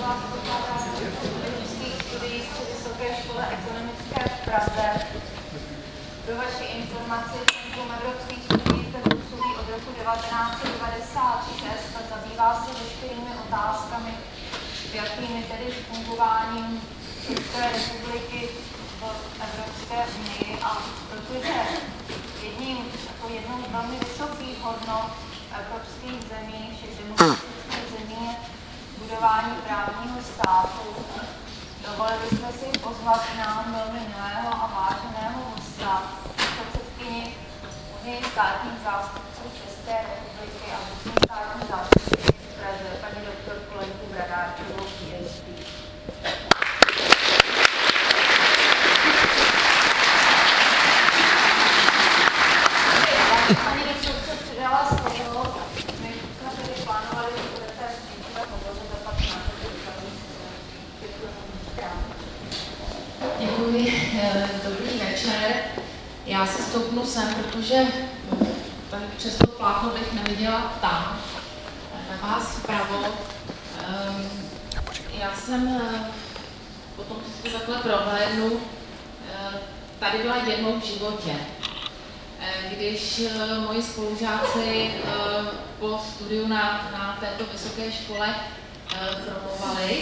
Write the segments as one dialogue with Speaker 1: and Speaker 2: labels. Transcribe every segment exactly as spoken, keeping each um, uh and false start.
Speaker 1: vás pokládám politických studií při Vysoké škole ekonomické v Praze. Pro vaši informaci, Centrum evropských studií zde působí od roku devatenáct set devadesát šest a zabývá se veškerými otázkami, jakými tedy fungováním České republiky v Evropské unii. A protože jedním, jako jednou z velmi vysokých hodnot evropských zemí, všech demokratických zemí je budování právního státu, dovolili jsme si pozvat nám velmi milého a váženého hosta, předsedkyni Unie státních zástupců České republiky a vrchní státní zástupci v Praze, paní doktorku Lenku Bradáčovou, P H D. Paní doktorce předala slovo, my jsme tedy plánovali, že budete nejdříve hovořit a pak máte dotazy.
Speaker 2: Děkuji, dobrý večer. Já se stoupnu sem, protože tady přes to plátno bych neviděla tam, na vás vpravo. Já jsem, potom si to takhle prohlédnu, tady byla jednou v životě. Když moji spolužáci po studiu na, na této vysoké škole promovali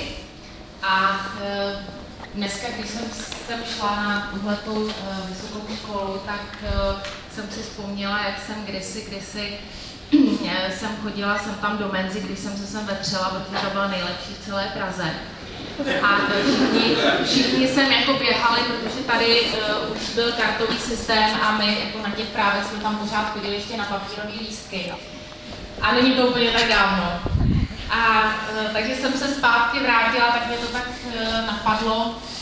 Speaker 2: a dneska, když jsem sem šla na tuhletou vysokou školu, tak jsem si vzpomněla, jak jsem kdysi, kdysi jsem chodila jsem tam do Menzy, když jsem se sem vetřela, protože to byla nejlepší v celé Praze. A všichni, všichni sem jako běhali, protože tady uh, už byl kartový systém a my jako na těch právech jsme tam pořád chodili ještě na papírové lístky. A není to úplně tak dávno. A uh, takže jsem se zpátky vrátila, tak mě to tak uh, napadlo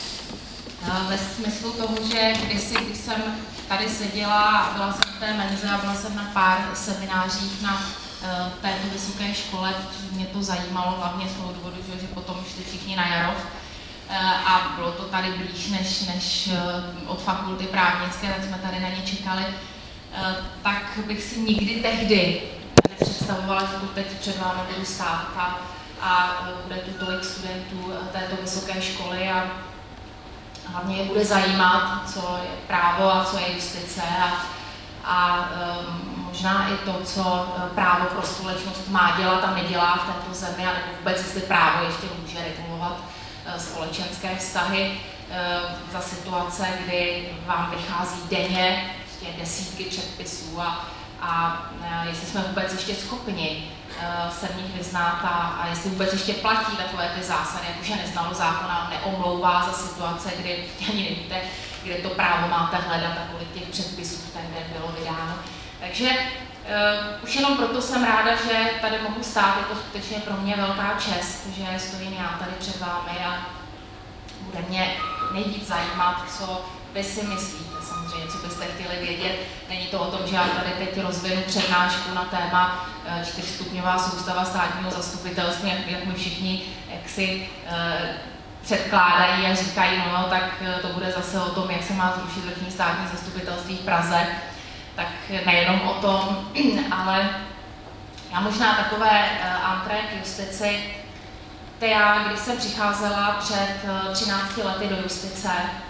Speaker 2: uh, ve smyslu toho, že kdysi, když jsem tady seděla, byla jsem v té Menze a byla jsem na pár seminářích na uh, této vysoké škole, protože mě to zajímalo hlavně z toho důvodu, že, že potom šli všichni na Jarov uh, a bylo to tady blíž než, než uh, od fakulty právnické, tak jsme tady na ně čekali, uh, tak bych si nikdy tehdy nepředstavovala, že tu teď před vámi budu stát a, a bude tu tolik studentů této vysoké školy a hlavně je bude zajímat, co je právo a co je justice a, a um, možná i to, co právo pro společnost má dělat a nedělá v této zemi, a nebo vůbec, jestli právo ještě může regulovat uh, společenské vztahy uh, za situace, kdy vám vychází denně prostě desítky předpisů a a jestli jsme vůbec ještě schopni uh, se v nich vyznat a, a jestli vůbec ještě platí takové ty zásady, jakože neznalo zákona neomlouvá za situace, kdy ani nevíte, kde to právo máte hledat a kolik těch předpisů v ten den bylo vydáno. Takže uh, už jenom proto jsem ráda, že tady mohu stát, je to skutečně pro mě velká čest, že stojím já tady před vámi a bude mě nejvíc zajímat, co vy si myslíte, samozřejmě, co byste chtěli vědět. Není to o tom, že já tady teď rozvinu přednášku na téma čtyřstupňová soustava státního zastupitelství, jak, jak my všichni jak si eh, předkládají a říkají, no, no tak to bude zase o tom, jak se má zrušit vrchní státní zastupitelství v Praze. Tak nejenom o tom, ale já možná takové eh, antré k justici. To já, když jsem přicházela před třinácti lety do justice,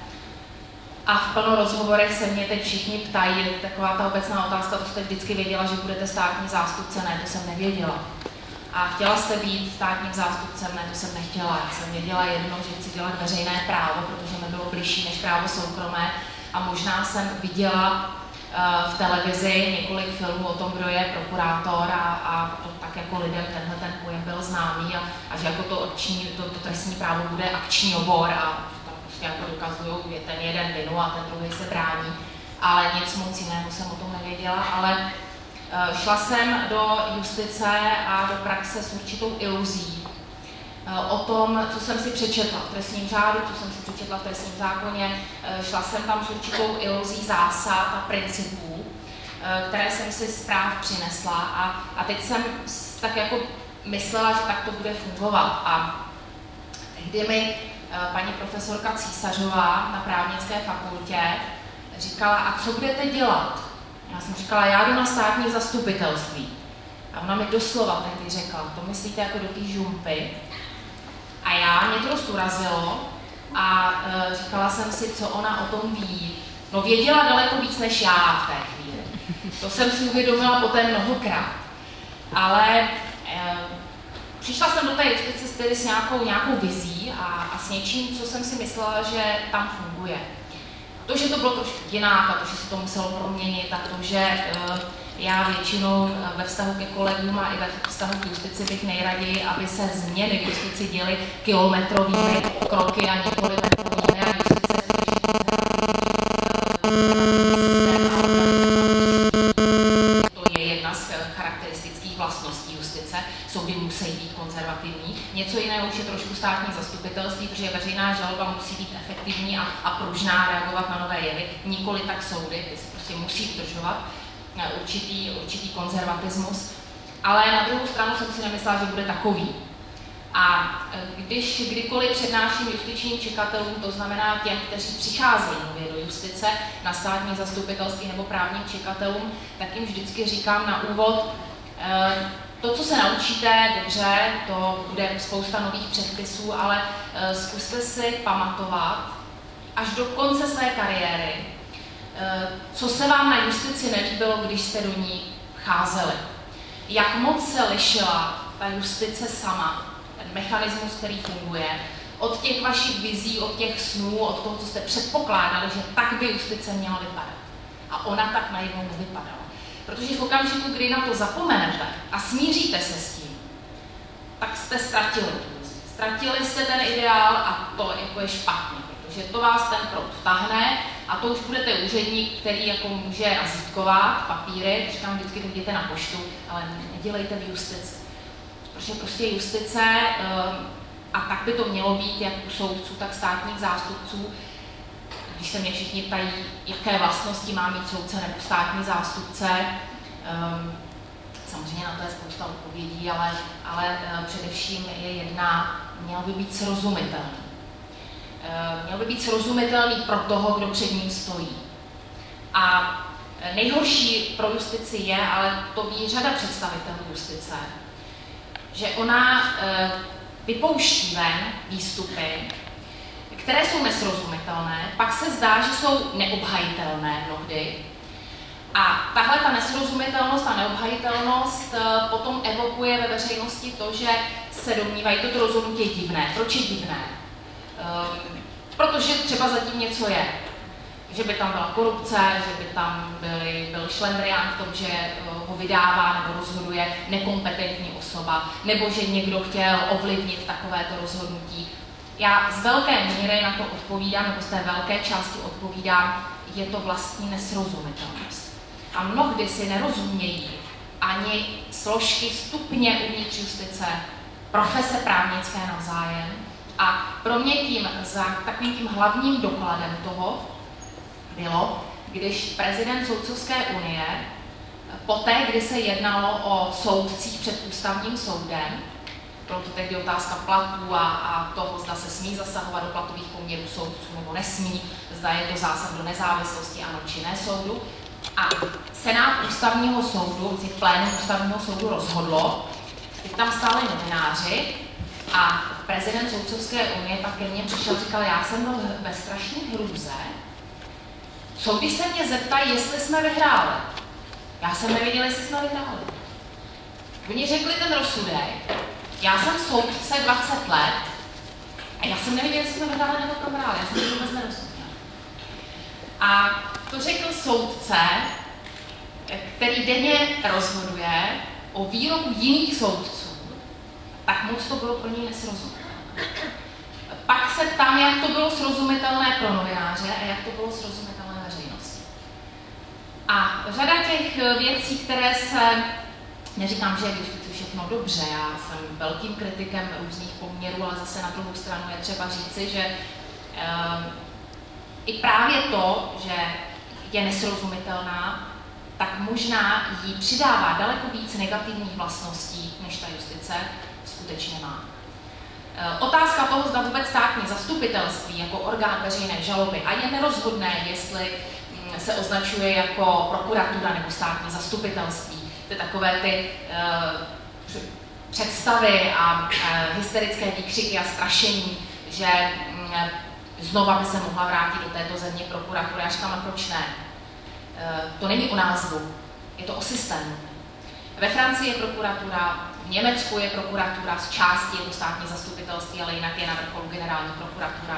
Speaker 2: a v plno rozhovorech se mě teď všichni ptají, taková ta obecná otázka, to jste vždycky věděla, že budete státní zástupce, ne, to jsem nevěděla. A chtěla jste být státním zástupcem, ne, to jsem nechtěla. Já jsem věděla jedno, že chci dělat veřejné právo, protože mi bylo bližší než právo soukromé. A možná jsem viděla uh, v televizi několik filmů o tom, kdo je prokurátor a, a to tak jako lidem tenhle ten pojem byl známý a, a že jako to, akční, to, to trestní právo bude akční obor a jako dokazují, je ten jeden vinu a ten druhý se brání, ale nic moc jiného jsem o tom nevěděla, ale uh, šla jsem do justice a do praxe s určitou iluzí uh, o tom, co jsem si přečetla v trestním řádu, co jsem si přečetla v trestním zákoně, uh, šla jsem tam s určitou iluzí zásad a principů, uh, které jsem si z práv přinesla a, a teď jsem tak jako myslela, že tak to bude fungovat a tehdy mi paní profesorka Císařová na právnické fakultě říkala, a co budete dělat? Já jsem říkala, já jdu na státní zastupitelství. A ona mi doslova tehdy řekla, to myslíte jako do té žumpy? A já, mě to dost urazilo a e, říkala jsem si, co ona o tom ví. No věděla daleko víc než já v té chvíli. To jsem si uvědomila poté mnohokrát. Ale e, přišla jsem do té justice tedy s nějakou, nějakou vizí a, a s něčím, co jsem si myslela, že tam funguje. To, že to bylo trošku jinak a to, že se to muselo proměnit a to, že e, já většinou ve vztahu ke kolegům a i ve vztahu k justici bych nejraději, aby se změny v justici děly kilometrovými kroky a nikoli metrovými a justice to je jedna z charakteristických vlastností justice. Soudy musí být konzervativní. Něco jiného už je trošku státní zastupitelství, protože veřejná žaloba musí být efektivní a, a pružná, reagovat na nové jevy. Nikoli tak soudy, ty si prostě musí udržovat určitý, určitý konzervatismus, ale na druhou stranu jsem si nemyslela, že bude takový. A když kdykoliv přednáším justičním čekatelům, to znamená těm, kteří přicházejí nově do justice, na státní zastupitelství nebo právním čekatelům, tak jim vždycky říkám na úvod, to, co se naučíte, dobře, to bude spousta nových předpisů, ale zkuste si pamatovat až do konce své kariéry, co se vám na justici nelíbilo, když jste do ní cházeli. Jak moc se lišila ta justice sama, ten mechanismus, který funguje, od těch vašich vizí, od těch snů, od toho, co jste předpokládali, že tak by justice měla vypadat. A ona tak najednou nevypadala. Protože v okamžiku, kdy na to zapomenete a smíříte se s tím, tak jste ztratili tu vizi. Ztratili jste ten ideál a to jako je špatně, protože to vás ten krok vtahne a to už budete úředník, který jako může razítkovat papíry, říkám vždycky, tak jděte na poštu, ale nedělejte v justici. Protože prostě justice, a tak by to mělo být jak u soudců, tak státních zástupců, když se mě všichni ptají, jaké vlastnosti má mít soudce nebo státní zástupce, samozřejmě na to je spousta odpovědí, ale, ale především je jedna, měl by být srozumitelný. Měl by být srozumitelný pro toho, kdo před ním stojí. A nejhorší pro justici je, ale to ví řada představitelů justice, že ona vypouští ven výstupy, které jsou nesrozumitelné, pak se zdá, že jsou neobhajitelné mnohdy. A tahle ta nesrozumitelnost a neobhajitelnost potom evokuje ve veřejnosti to, že se domnívají, toto rozhodnutí je divné. Proč je divné? Protože třeba zatím něco je. Že by tam byla korupce, že by tam byly, byl šlendrián v tom, že ho vydává nebo rozhoduje nekompetentní osoba, nebo že někdo chtěl ovlivnit takovéto rozhodnutí. Já z velké míry na to odpovídám, nebo z té velké části odpovídám, je to vlastní nesrozumitelnost. A mnohdy si nerozumějí ani složky stupně uvnitř justice, profese právnické navzájem. A pro mě tím, za takovým tím hlavním dokladem toho bylo, když prezident Soudcovské unie, poté, kdy se jednalo o soudcích před ústavním soudem, bylo to tehdy otázka platů a, a toho, zda se smí zasahovat do platových poměrů soudců nebo nesmí, zda je to zásah do nezávislosti, ano či ne soudu. A Senát ústavního soudu, plénum ústavního soudu rozhodlo, teď tam stáli novináři a prezident Soudcovské unie pak ke mně přišel a říkal, já jsem byl ve strašné hrůze, co když se mě zeptají, jestli jsme vyhráli. Já jsem nevěděla, jestli jsme vyhráli. Oni řekli ten rozsudek, já jsem soudce dvacet let a já jsem nevěděla, jestli jsme vyhráli nebo prohráli, já jsem to vůbec nerozuměla. A to řekl soudce, který denně rozhoduje o výroku jiných soudců, tak moc to bylo pro něj nesrozumitelné. Pak se ptám, jak to bylo srozumitelné pro novináře a jak to bylo srozumitelné veřejnosti. A řada těch věcí, které se, neříkám, že je v justici všechno dobře, já jsem velkým kritikem různých poměrů, ale zase na druhou stranu je třeba říci, že um, i právě to, že je nesrozumitelná, tak možná jí přidává daleko víc negativních vlastností, než ta justice skutečně má. Otázka toho, zda vůbec státní zastupitelství jako orgán veřejné žaloby a je nerozhodné, jestli se označuje jako prokuratura nebo státní zastupitelství. To je takové ty uh, představy a hysterické výkřiky a strašení, že znova by se mohla vrátit do této země prokuratura. Já říkám, proč ne? To není o názvu, je to o systému. Ve Francii je prokuratura, v Německu je prokuratura, z části je to státní zastupitelství, ale jinak je na vrcholu generální prokuratura.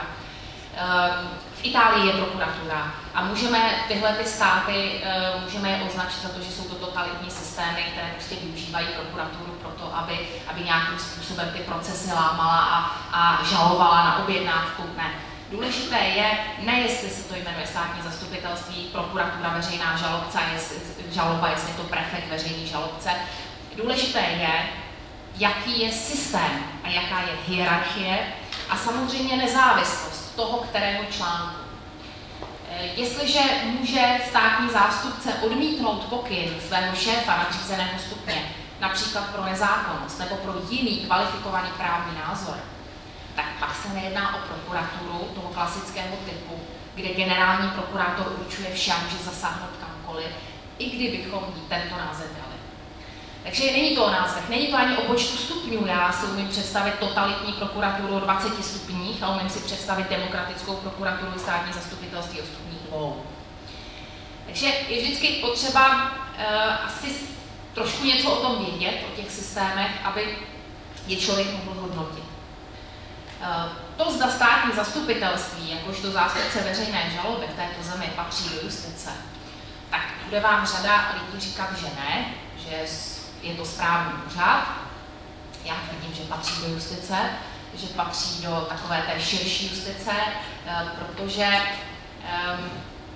Speaker 2: V Itálii je prokuratura a můžeme tyhle ty státy můžeme je označit za to, že jsou to totalitní systémy, které prostě využívají prokuraturu pro to, aby, aby nějakým způsobem ty procesy lámala a, a žalovala na objednávku. Ne. Důležité je, ne jestli se to jmenuje státní zastupitelství, prokuratura, veřejná žalobce, jestli, žaloba, jestli je to prefekt, veřejný žalobce. Důležité je, jaký je systém a jaká je hierarchie a samozřejmě nezávislost toho, kterého článku. Jestliže může státní zástupce odmítnout pokyn svého šéfa nadřízeného stupně, například pro nezákonnost nebo pro jiný kvalifikovaný právní názor, tak pak se nejedná o prokuraturu toho klasického typu, kde generální prokurátor určuje vše a může zasáhnout kamkoliv, i kdybychom jí tento název dali. Takže není to o názvech, není to ani o počtu stupňů. Já si umím představit totalitní prokuraturu o dvaceti stupních a umím si představit demokratickou prokuraturu i státní zastupitelství o stupních dvou. Takže je vždycky potřeba uh, asi trošku něco o tom vědět, o těch systémech, aby je člověk mohl hodnotit. Uh, to, zda státní zastupitelství, jakožto zástupce veřejné žaloby v této zemi patří do justice, tak bude vám řada lidí říkat, že ne, že je to správný úřad. Já tvrdím, že patří do justice, že patří do takové té širší justice, protože um,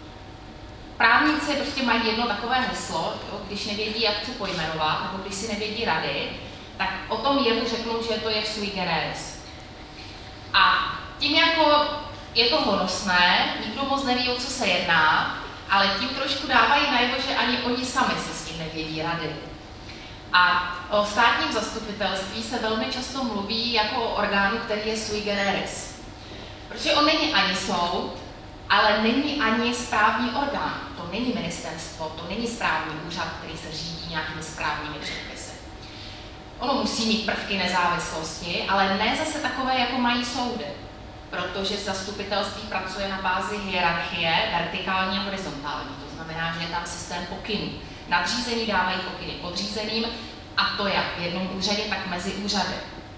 Speaker 2: právníci prostě mají jedno takové heslo, jo, když nevědí, jak chci pojmenovat, nebo když si nevědí rady, tak o tom jevu řeknou, že to je sui generis. A tím jako je to honosné, nikdo moc neví, o co se jedná, ale tím trošku dávají najevo, že ani oni sami si s tím nevědí rady. A o státním zastupitelství se velmi často mluví jako o orgánu, který je sui generis. Protože on není ani soud, ale není ani správní orgán. To není ministerstvo, to není správní úřad, který se řídí nějakými správními předpisy. Ono musí mít prvky nezávislosti, ale ne zase takové, jako mají soudy. Protože zastupitelství pracuje na bázi hierarchie, vertikální a horizontální. To znamená, že je tam systém pokynů. Nadřízení dávají pokyny podřízeným, a to jak v jednom úřadě, tak mezi úřady.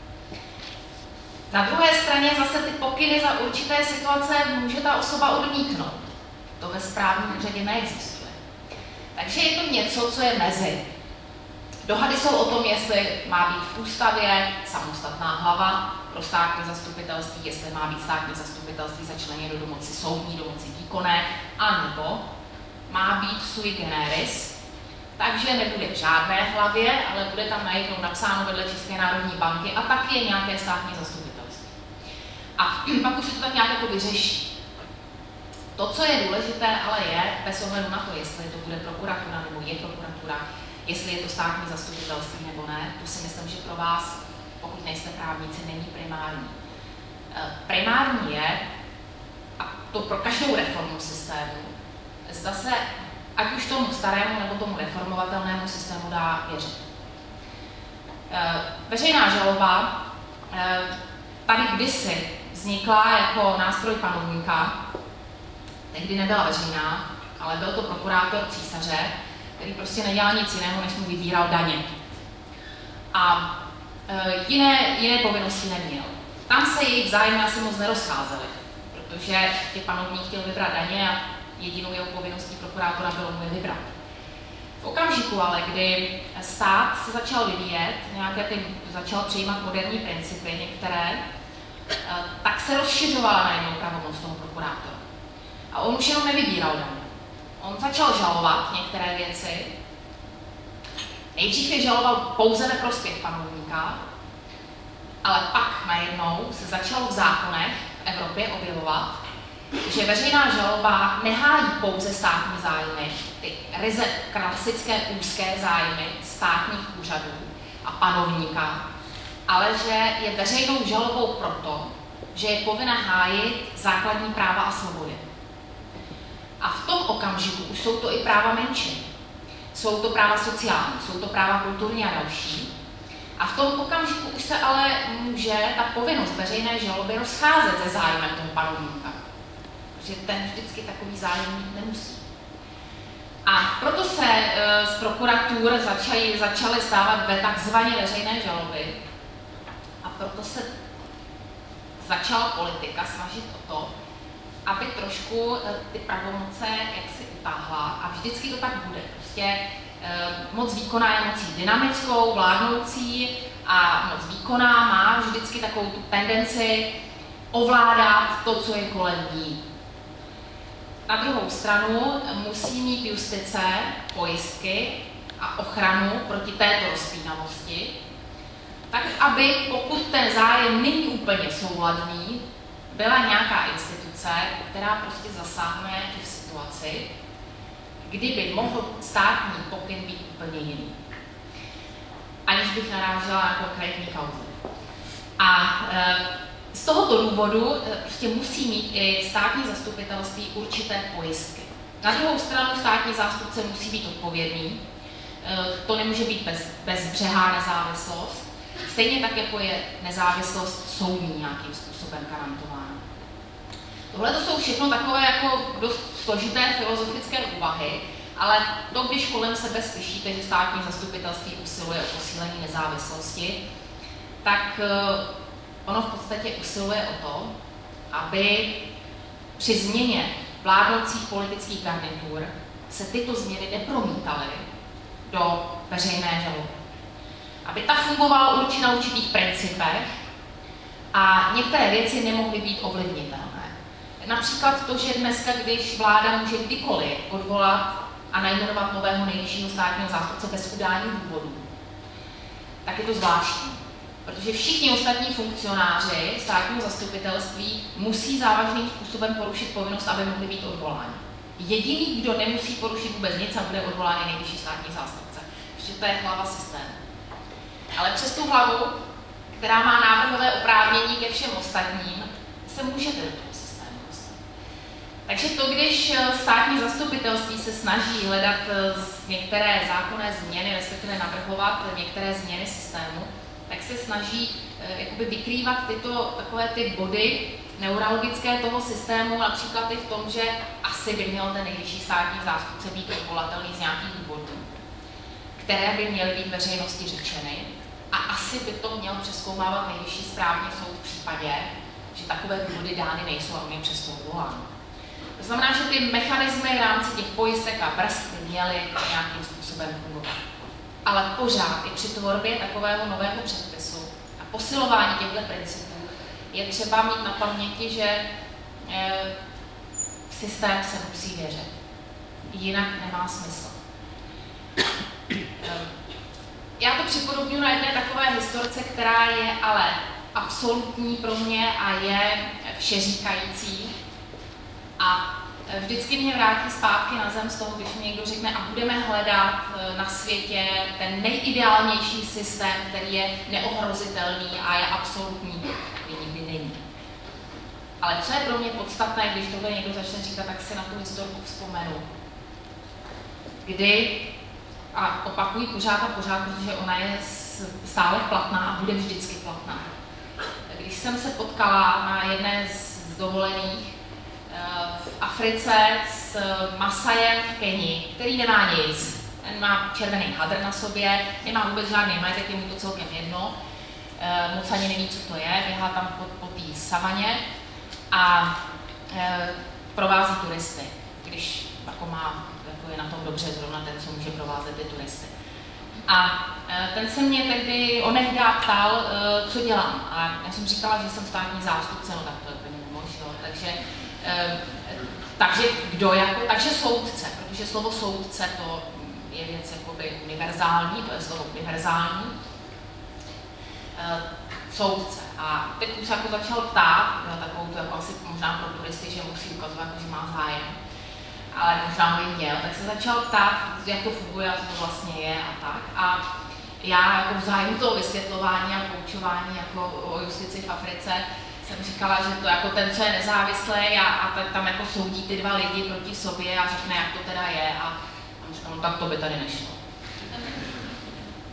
Speaker 2: Na druhé straně zase ty pokyny za určité situace může ta osoba odmítnout. To ve správním úřadě neexistuje. Takže je to něco, co je mezi. Dohady jsou o tom, jestli má být v ústavě samostatná hlava pro státní zastupitelství, jestli má být státní zastupitelství začleněno do moci soudní, do moci výkonné, anebo má být sui generis, takže nebude v žádné hlavě, ale bude tam najednou napsáno vedle České národní banky a taky je nějaké státní zastupitelství. A pak už se to tak nějak jako vyřeší. To, co je důležité, ale je, bez ohledu na to, jestli to bude prokuratura nebo je prokuratura, jestli je to státní zastupitelství nebo ne, to si myslím, že pro vás, pokud nejste právníci, není primární. Primární je, a to pro každou reformu systému, zda se ať už tomu starému nebo tomu reformovatelnému systému dá věřit. Veřejná žaloba tady kdysi vznikla jako nástroj panovníka, tehdy nebyla veřejná, ale byl to prokurátor císaře, který prostě nedělal nic jiného, než mu vybíral daně. A e, jiné, jiné povinnosti neměl. Tam se jejich vzájemně asi moc nerozcházely, protože tě panovník chtěl vybrat daně a jedinou jeho povinností prokurátora bylo mu je vybrat. V okamžiku ale, kdy stát se začal vyvíjet, nějaké ty, začal přijímat moderní principy některé, e, tak se rozšiřovala najednou pravomoc toho prokurátora. A on už jenom nevybíral daně. On začal žalovat některé věci. Nejdřív je žaloval pouze ve prospěch panovníka, ale pak najednou se začalo v zákonech v Evropě objevovat, že veřejná žaloba nehájí pouze státní zájmy, ty ryze klasické úzké zájmy státních úřadů a panovníka, ale že je veřejnou žalobou proto, že je povinna hájit základní práva a svobody. A v tom okamžiku už jsou to i práva menšin. Jsou to práva sociální, jsou to práva kulturní a další. A v tom okamžiku už se ale může ta povinnost veřejné žaloby rozcházet se zájmem toho panovníka. Protože ten vždycky takový zájem mít nemusí. A proto se e, z prokuratur začaly, začaly stávat ve takzvané veřejné žaloby. A proto se začala politika snažit o to, aby trošku e, ty pravomoce jaksi utáhla. A vždycky to tak bude. Prostě e, moc výkonná je mocí dynamickou, vládnoucí a moc výkonná má vždycky takovou tu tendenci ovládat to, co je kolem ní. Na druhou stranu musí mít justice pojistky a ochranu proti této rozpínavosti, tak aby, pokud ten zájem není úplně souladný, byla nějaká instituce, která prostě zasáhne v situaci, kdyby mohl státní pokyn být úplně jiný. Aniž bych narážela na konkrétní kauzy. A e, z tohoto důvodu prostě musí mít i státní zastupitelství určité pojistky. Na druhou stranu státní zástupce musí být odpovědný. To nemůže být bez, bezbřehá nezávislost. Stejně tak, jako je nezávislost soudní nějakým způsobem garantována. Tohle to jsou všechno takové jako dost složité filozofické úvahy, ale to, když kolem sebe slyšíte, že státní zastupitelství usiluje o posílení nezávislosti, tak ono v podstatě usiluje o to, aby při změně vládnoucích politických garnitur se tyto změny nepromítaly do veřejné žaloby. Aby ta fungovala určitě na určitých principech a některé věci nemohly být ovlivnitelné. Například to, že dneska, když vláda může kdykoliv odvolat a najmenovat nového nejvyššího státního zástupce bez udání důvodů, tak je to zvláštní. Protože všichni ostatní funkcionáři státního zastupitelství musí závažným způsobem porušit povinnost, aby mohli být odvoláni. Jediný, kdo nemusí porušit vůbec nic a bude odvolán, je nejvyšší státní zástupce. Protože to je hlava systému. Ale přes tu hlavu, která má návrhové oprávnění ke všem ostatním, se můžete do toho systému dostat. Takže to, když státní zastupitelství se snaží hledat některé zákonné změny, respektive navrhovat některé změny systému, tak se snaží eh, jakoby vykrývat tyto takové ty body neurologické toho systému, například i v tom, že asi by měl ten nejvyšší státní zástupce být odvolatelný z nějakých důvodů, které by měly být veřejnosti řečeny, a asi by to měl přezkoumávat nejvyšší správní soud v případě, že takové důvody dány nejsou a on je přesto odvolán. To znamená, že ty mechanismy v rámci těch pojistek a brzd by měly nějakým způsobem fungovat. Ale pořád i při tvorbě takového nového předpisu a posilování těchto principů je třeba mít na paměti, že e, systém se musí věřit. Jinak nemá smysl. E, já to připodobňuji na jedné takové historce, která je ale absolutní pro mě a je všeříkající. A vždycky mě vrátí zpátky na zem z toho, když mi někdo řekne, a budeme hledat na světě ten nejideálnější systém, který je neohrozitelný a je absolutní, který nikdy není. Ale co je pro mě podstatné, když tohle někdo začne říkat, tak si na tu historku vzpomenu. Kdy, a opakuji pořád a pořád, protože ona je stále platná a bude vždycky platná. Když jsem se potkala na jedné z dovolených v Africe s Masajem v Keni, který nemá nic. Ten má červený hadr na sobě, nemá vůbec žádný majetek, je mu to celkem jedno. Moc ani neví, co to je, běhá tam po, po té savaně a e, provází turisty, když jako má, jako je na tom dobře zrovna ten, co může provázet ty turisty. A e, ten se mě tehdy onehdá ptal, e, co dělám. A já jsem říkala, že jsem státní zástupce, no tak to je úplně nemožno, takže e, takže kdo jako, takže soudce, protože slovo soudce to je věc jakoby univerzální, to je slovo univerzální, e, soudce. A teď už se jako začal ptát, takovou to jako asi možná pro turisty, že musí ukazovat, že má zájem, ale možná ho i měl, tak se začal ptát, jak to funguje a co to vlastně je a tak. A já jako v zájmu toho vysvětlování a poučování jako o justici v Africe jsem říkala, že to jako ten, co je nezávislý a, a tam jako soudí ty dva lidi proti sobě a řekne, jak to teda je, a, a říkám, no tak to by tady nešlo.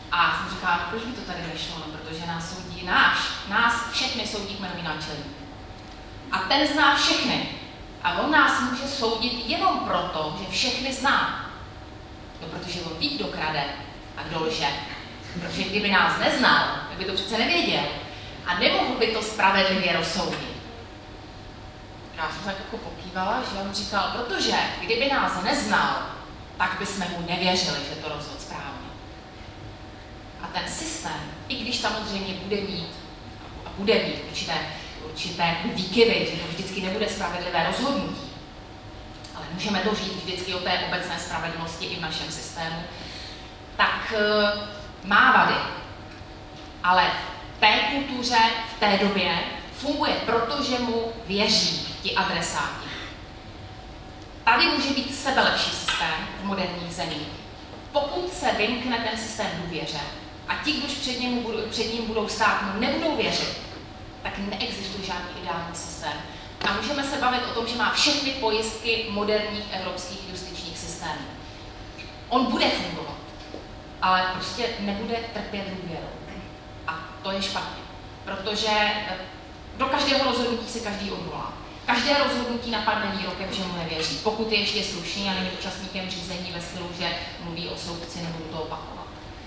Speaker 2: A jsem říkala, proč by to tady nešlo? No, protože nás soudí náš, nás všechny soudí kmenový náčelník. A ten zná všechny. A on nás může soudit jenom proto, že všechny zná. No, protože on ví, kdo krade a kdo lže. Protože kdyby nás neznal, tak by to přece nevěděl. A nemohl by to spravedlivě rozsoudit. Já jsem tak jako pokývala, že on říkal, protože kdyby nás neznal, tak bychom mu nevěřili, že to rozhodl správně. A ten systém, i když samozřejmě bude mít, a bude mít určité, určité výkyvy, že to vždycky nebude spravedlivé rozhodnutí, ale můžeme to říct vždycky o té obecné spravedlnosti i v našem systému, tak uh, má vady. Ale v té kultuře, v té době funguje, protože mu věří ti adresáti. Tady může být sebelepší systém v moderních zemích. Pokud se vymkne ten systém důvěře a ti, kdož před ním, budou, před ním budou stát, mu nebudou věřit, tak neexistuje žádný ideální systém. A můžeme se bavit o tom, že má všechny pojistky moderních evropských justičních systémů. On bude fungovat, ale prostě nebude trpět důvěrou. A to je špatně, protože do každého rozhodnutí se každý odvolá. Každé rozhodnutí napadne výrokem, že mu nevěří, pokud je ještě slušný a není účastníkem řízení ve stylu, že mluví o soudci, nebudu to opakovat.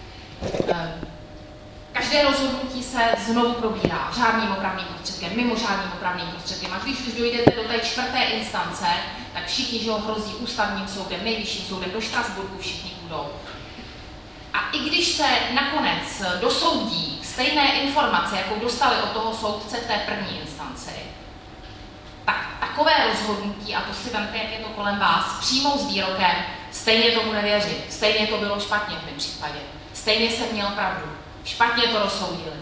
Speaker 2: Každé rozhodnutí se znovu probírá řádným opravným prostředkem, mimořádným opravným prostředkem. A když už dojdete do té čtvrté instance, tak všichni, že ho hrozí ústavním soudem, nejvyšším soudem, do Štrasburku všichni budou. A i když se nakonec dosoudí stejné informace, jakou dostali od toho soudce v té první instanci, tak takové rozhodnutí, a to si vemte, jak je to kolem vás, přijmou s výrokem, stejně tomu nevěřím, stejně to bylo špatně v mém případě, stejně jsem měl pravdu, špatně to rozsoudili.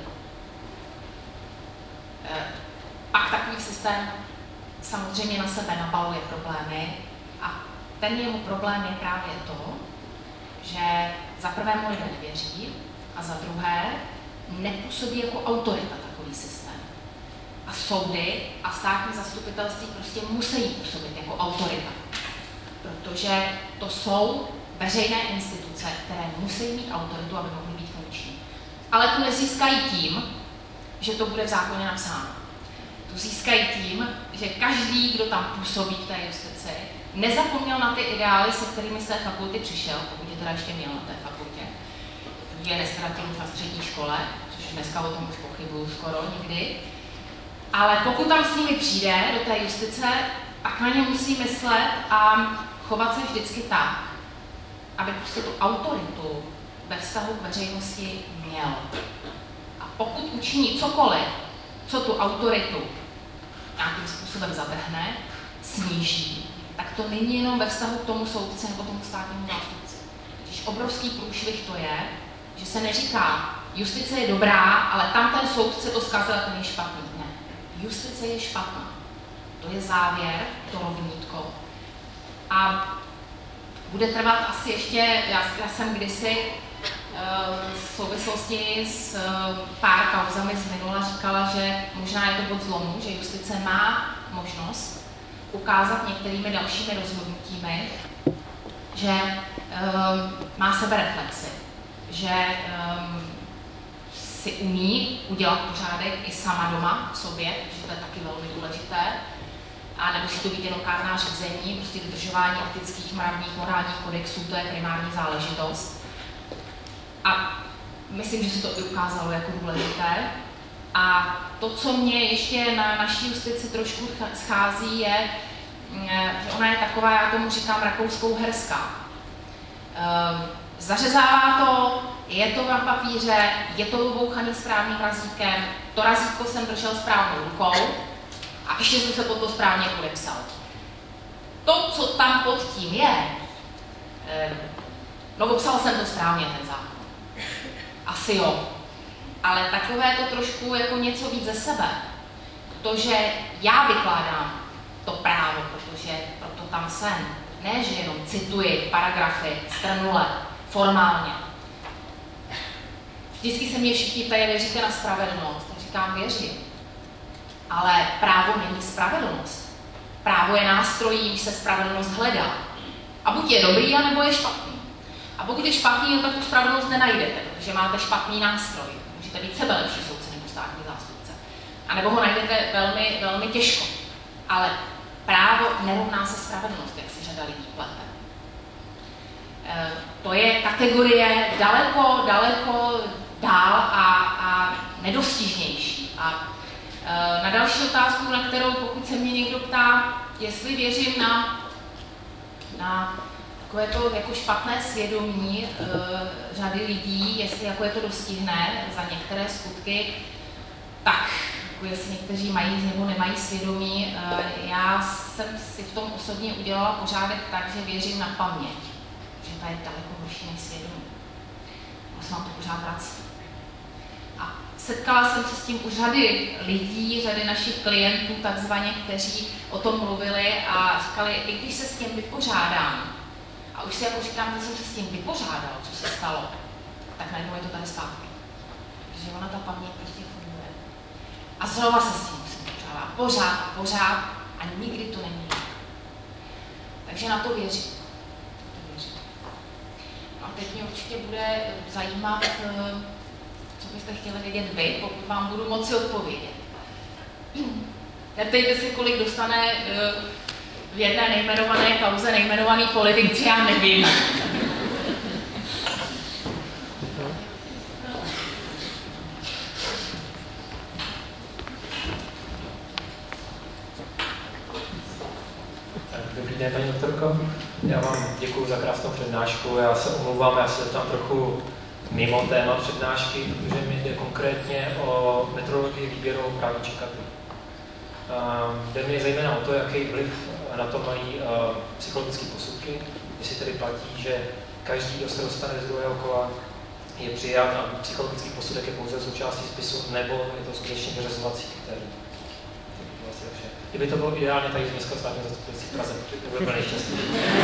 Speaker 2: Pak takový systém samozřejmě na sebe nabaluje problémy a ten jeho problém je právě to, že za prvé mu lidé nevěří a za druhé nepůsobí jako autorita takový systém. A soudy a státní zastupitelství prostě musí působit jako autorita, protože to jsou veřejné instituce, které musí mít autoritu, aby mohly být funkční. Ale tu nezískají tím, že to bude v zákoně napsáno. Tu získají tím, že každý, kdo tam působí v té justici, nezapomněl na ty ideály, se kterými z té fakulty přišel, pokud je teda ještě měl na té fakultě. Je neztratil na střední škole, což dneska o tom už pochybuju skoro nikdy. Ale pokud tam s nimi přijde do té justice, tak na ně musí myslet a chovat se vždycky tak, aby prostě tu autoritu ve vztahu k veřejnosti měl. A pokud učiní cokoliv, co tu autoritu nějakým způsobem zavrhne, sníží, tak to není jenom ve vztahu k tomu soudci nebo tomu státnímu zástupci. Když obrovský průšvih to je, že se neříká, justice je dobrá, ale tam ten soudce to zkazil, ten je špatný. Ne. Justice je špatná. To je závěr, to rovnítko. A bude trvat asi ještě, já, já jsem kdysi v souvislosti s pár kauzami z minula říkala, že možná je to bod zlomu, že justice má možnost ukázat některými dalšími rozhodnutími, že um, má sebereflexi, že um, si umí udělat pořádek i sama doma v sobě, protože to je taky velmi důležité, a nemusí to být jenom kárná řízení, prostě dodržování etických, mravních, morálních kodexů, to je primární záležitost. A myslím, že se to i ukázalo jako důležité. A to, co mě ještě na naší justici trošku schází, je, že ona je taková, já tomu říkám, rakouskou herská. Zařezává to, je to na papíře, je to obouchaný správným razítkem, to razítko jsem držel správnou rukou a ještě jsem se pod to správně podepsal. To, co tam pod tím je, no popsal jsem to správně, ten zákon. Asi jo. Ale takové to trošku jako něco víc ze sebe. To, že já vykládám to právo, protože proto tam jsem. Ne, že jenom cituji paragrafy strnule, formálně. Vždycky se mě všichni ptají, věříte na spravedlnost? Tak říkám, věřím. Ale právo není spravedlnost. Právo je nástroj, jímž se spravedlnost hledá. A buď je dobrý, anebo je špatný. A pokud je špatný, no tak tu spravedlnost nenajdete, protože máte špatný nástroj. Můžete být sebelepší soudce nebo státní zástupce. A nebo ho najdete velmi, velmi těžko. Ale právo nerovná se spravedlnost, jak si řada lidí plete. E, to je kategorie daleko, daleko dál a, a nedostižnější. A e, na další otázku, na kterou, pokud se mě někdo ptá, jestli věřím na, na takové to jako špatné svědomí e, řady lidí, jestli jako je to dostihne za některé skutky, tak jako jestli někteří mají nebo nemají svědomí. E, já jsem si v tom osobně udělala pořádek tak, že věřím na paměť, že ta je daleko horší než svědomí. A se vám to pořád vrací. A setkala jsem se s tím u řady lidí, řady našich klientů takzvaně, kteří o tom mluvili a říkali, i když se s tím vypořádám, a už si jako říkám, že jsem se s tím vypořádal, co se stalo, tak najednou je to tady zpátky. Protože ona ta paměť prostě funguje. A znova se s tím musím vypořádat. Pořád a pořád a nikdy to nemění. Takže na to věřím. To věřím. A teď mě určitě bude zajímat, co byste chtěli vědět vy, pokud vám budu moci odpovědět. Neptejte si, kolik dostane v jedné nejmenované kauze nejmenovaný politik, že já nevím.
Speaker 3: Dobrý den, paní doktorko. Já vám děkuji za krásnou přednášku. Já se omlouvám, já se tam trochu mimo téma přednášky, protože mi jde konkrétně o metodologii výběru právní čekatelů. Jde mi zejména o to, jaký vliv na to mají psychologické posudky, jestli tedy platí, že každý, kdo se dostane z druhého kola, je přijat a psychologický posudek je pouze součástí spisu, nebo je to skutečně vyřazovací kritérium. Kdyby to bylo ideálně tady z městského státního zastupitelství v Praze, to by byl nejšťastný.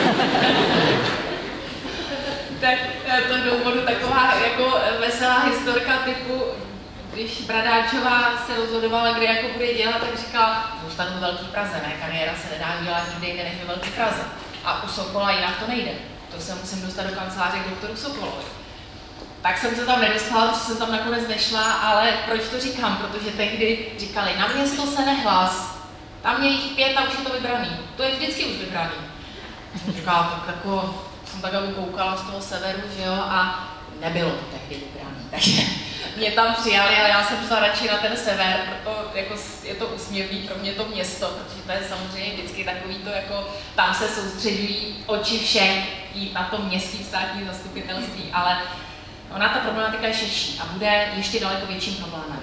Speaker 2: Tak to do úvodu taková jako veselá historka typu, když Bradáčová se rozhodovala, kde jako bude dělat, tak říkala, zůstanu v Velké Praze, ne, kariéra se nedá dělat nikde jinde než ve Velké Praze. A u Sokola jinak to nejde. To se musím dostat do kanceláře k doktoru Sokolovi. Tak jsem se tam nedostala, protože jsem tam nakonec nešla, ale proč to říkám? Protože tehdy říkali, na město se nehlas, tam je jich pět a už je to vybraný. To je vždycky už vybraný. Jsem říkala, tak jako, jsem tak jako koukala z toho severu, že jo, a nebylo to tehdy vybraný. Takže mě tam přijali a já jsem šla radši na ten sever, proto jako je to úsměvný pro mě to město, protože to je samozřejmě vždycky takový to, jako tam se soustředují oči všech jít na to městské státní zastupitelství, ale ona ta problematika je širší a bude ještě daleko větším problémem.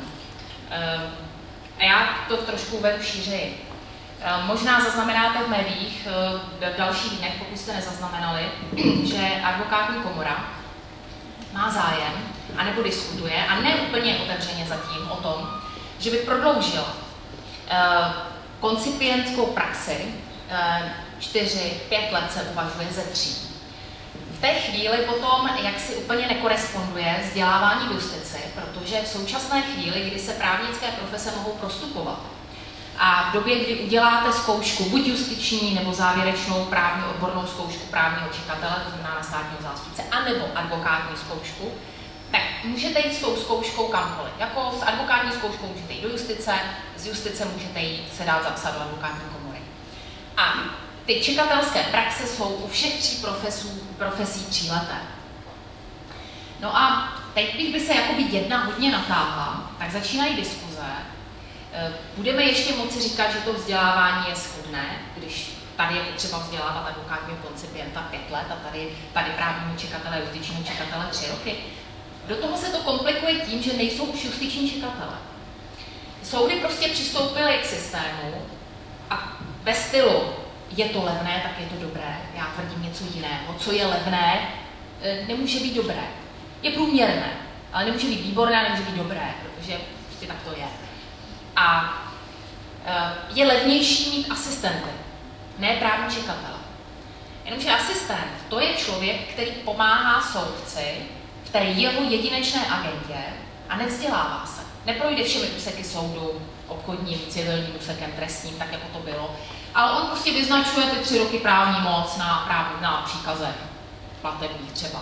Speaker 2: A já to trošku uvedu šířeji. Možná zaznamenáte v médiích v dalších dnech, pokud jste nezaznamenali, že advokátní komora má zájem, anebo diskutuje, a ne úplně otevřeně zatím o tom, že by prodloužila uh, koncipientskou praxi, uh, čtyři, pět let se uvažuje ze tří. V té chvíli potom, jak si úplně nekoresponduje vzdělávání v justici, protože v současné chvíli, kdy se právnické profese mohou prostupovat, a v době, kdy uděláte zkoušku, buď justiční nebo závěrečnou právní odbornou zkoušku právního čekatele, to znamená na státního zástupce, anebo advokátní zkoušku, tak můžete jít s tou zkouškou kamkoliv. Jako s advokátní zkouškou můžete jít do justice, z justice můžete jít se dát zapsat do advokátní komory. A ty čekatelské praxe jsou u všech tří profesů, profesí tříleté. No a teď, když by se jakoby jedna hodně natáhla, tak začínají diskuze. Budeme ještě moci říkat, že to vzdělávání je shodné, když tady je potřeba vzdělávat advokátního koncipienta pět let a tady, tady právního čekatele, justičního čekatele tři roky. Do toho se to komplikuje tím, že nejsou už justiční čekatele. Soudy prostě přistoupily k systému a ve stylu je to levné, tak je to dobré. Já tvrdím něco jiného. Co je levné, nemůže být dobré. Je průměrné, ale nemůže být výborné, nemůže být dobré, protože prostě tak to je. A je levnější mít asistenty, ne právní čekatele. Jenomže asistent, to je člověk, který pomáhá soudci v té jeho jedinečné agentě a nevzdělává se. Neprojde všemi úseky soudu, obchodním, civilním úsekem, trestním, tak jako to bylo, ale on prostě vyznačuje ty tři roky právní moc na, práv, na příkazech. platebních třeba.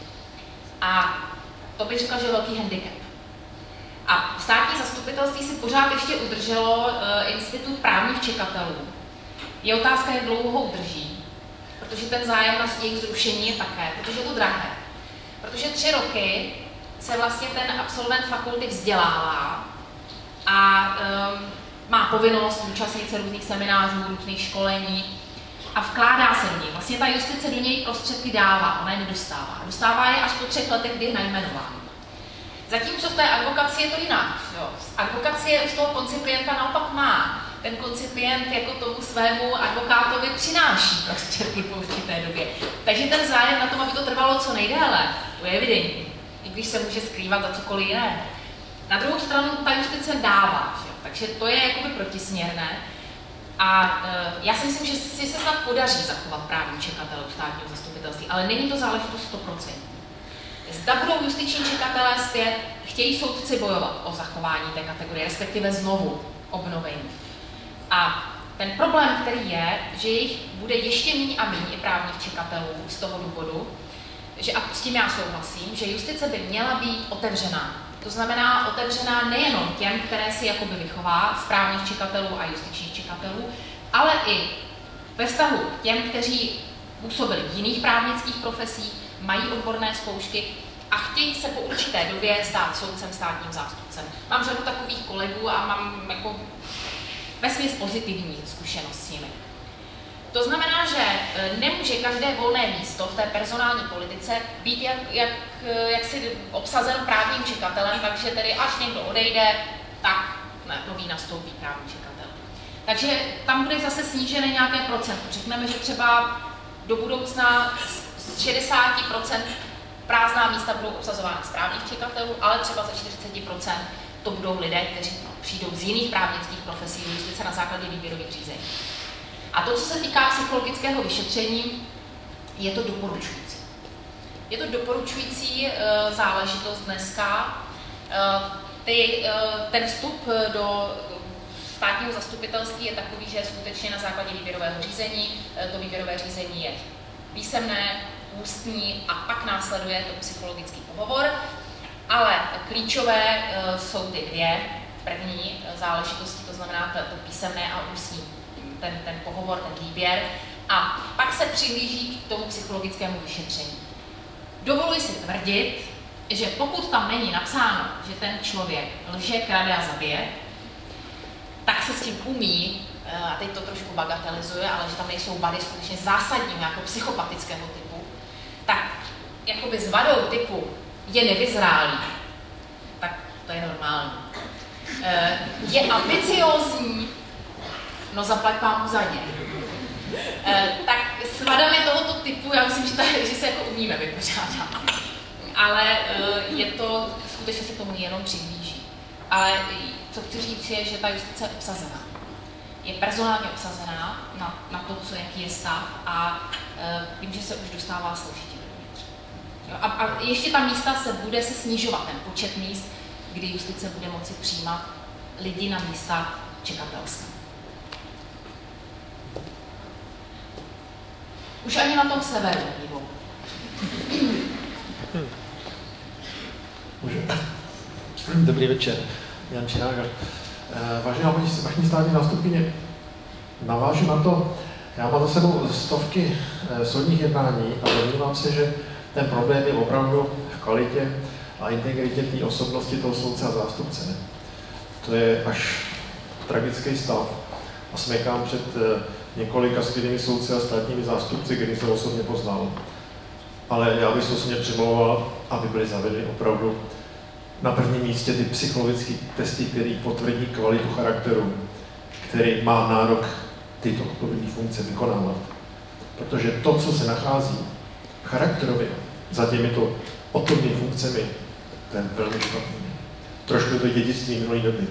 Speaker 2: A to bych řekla, že je velký handicap. A státní zastupitelství si pořád ještě udrželo uh, institut právních čekatelů. Je otázka, jak dlouho ho udrží, protože ten zájem na jejich zrušení je také, protože je to drahé. Protože tři roky se vlastně ten absolvent fakulty vzdělává a um, má povinnost účastnit se různých seminářů, různých školení a vkládá se do něj. Vlastně ta justice do něj prostředky dává, ona je nedostává. Dostává je až po třech letech, kdy je najmenován. Zatímco v té advokaci je to jinak. Jo. Advokacie z toho koncipienta naopak má. Ten koncipient jako tomu svému advokátovi přináší prostředky po určité době. Takže ten zájem na tom, aby to trvalo co nejdéle, to je evidentní. I když se může skrývat za cokoliv jiné. Na druhou stranu ta justice dává. Že? Takže to je jakoby protisměrné. A e, já si myslím, že si se snad podaří zachovat právní čekatelů státního zastupitelství, ale není to záležitost sto procent. Zda budou justiční čekatelé zpět, chtějí soudci bojovat o zachování té kategorie, respektive znovu obnovení. A ten problém, který je, že jich bude ještě méně a méně právních čekatelů z toho důvodu, že, a s tím já souhlasím, že justice by měla být otevřená. To znamená otevřená nejenom těm, které si jakoby vychová z právních čekatelů a justičních čekatelů, ale i ve vztahu k těm, kteří působili v jiných právnických profesích, mají odborné zkoušky a chtějí se po určité době stát soudcem, státním zástupcem. Mám řadu takových kolegů a mám jako vesměs pozitivní zkušenost s nimi. To znamená, že nemůže každé volné místo v té personální politice být jak, jak, jak si obsazen právním čekatelem, takže tedy až někdo odejde, tak ne, nový nastoupí právní čekatel. Takže tam bude zase snížené nějaké procent. Řekneme, že třeba do budoucna z šedesát procent prázdná místa budou obsazována z právních čekatelů, ale třeba za čtyřicet procent to budou lidé, kteří přijdou z jiných právnických profesí do justice na základě výběrových řízení. A to, co se týká psychologického vyšetření, je to doporučující. Je to doporučující uh, záležitost dneska. Uh, ty, uh, ten vstup do státního zastupitelství je takový, že je skutečně na základě výběrového řízení. Uh, to výběrové řízení je písemné, ústní a pak následuje to psychologický pohovor. Ale klíčové uh, jsou ty dvě první záležitosti, to znamená to, to písemné a ústní. Ten, ten pohovor, ten výběr a pak se přihlíží k tomu psychologickému vyšetření. Dovoluji si tvrdit, že pokud tam není napsáno, že ten člověk lže, krade a zabije, tak se s tím umí, a teď to trošku bagatelizuje, ale že tam nejsou vady skutečně zásadního, jako psychopatického typu, tak jakoby s vadou typu je nevyzrálý, tak to je normální. Je ambiciózní, no zaplať pámu za ně. E, tak s vadami tohoto typu, já myslím, že, ta, že se jako umíme vypořádat. Ale e, je to, skutečně se tomu jenom přiblíží. Ale co chci říct je, že ta justice je obsazená. Je personálně obsazená na, na to, co, jaký je stav a e, vím, že se už dostává složitě dovnitř. A, a ještě ta místa se bude se snižovat, ten počet míst, kdy justice bude moci přijímat lidi na místa čekatelské. Už ani na tom severu nebudou.
Speaker 4: Dobrý večer, Jan Čirága. Vážená paní, paní státní zástupkyně, navážu na to, já mám za sebou stovky soudních jednání a domnívám se, že ten problém je opravdu v kvalitě a integritě té osobnosti toho soudce a zástupce. To je až tragický stav a smekám před několika skvělými soudci a státními zástupci, který jsem osobně poznal. Ale já bych se osobně přimlouval, aby byly zavedeny opravdu na prvním místě ty psychologické testy, které potvrdí kvalitu charakteru, který má nárok tyto odpovědné funkce vykonávat. Protože to, co se nachází charakterově za těmito odpovědnými funkcemi, to je velmi špatný. Trošku je to dědictví minulý doby.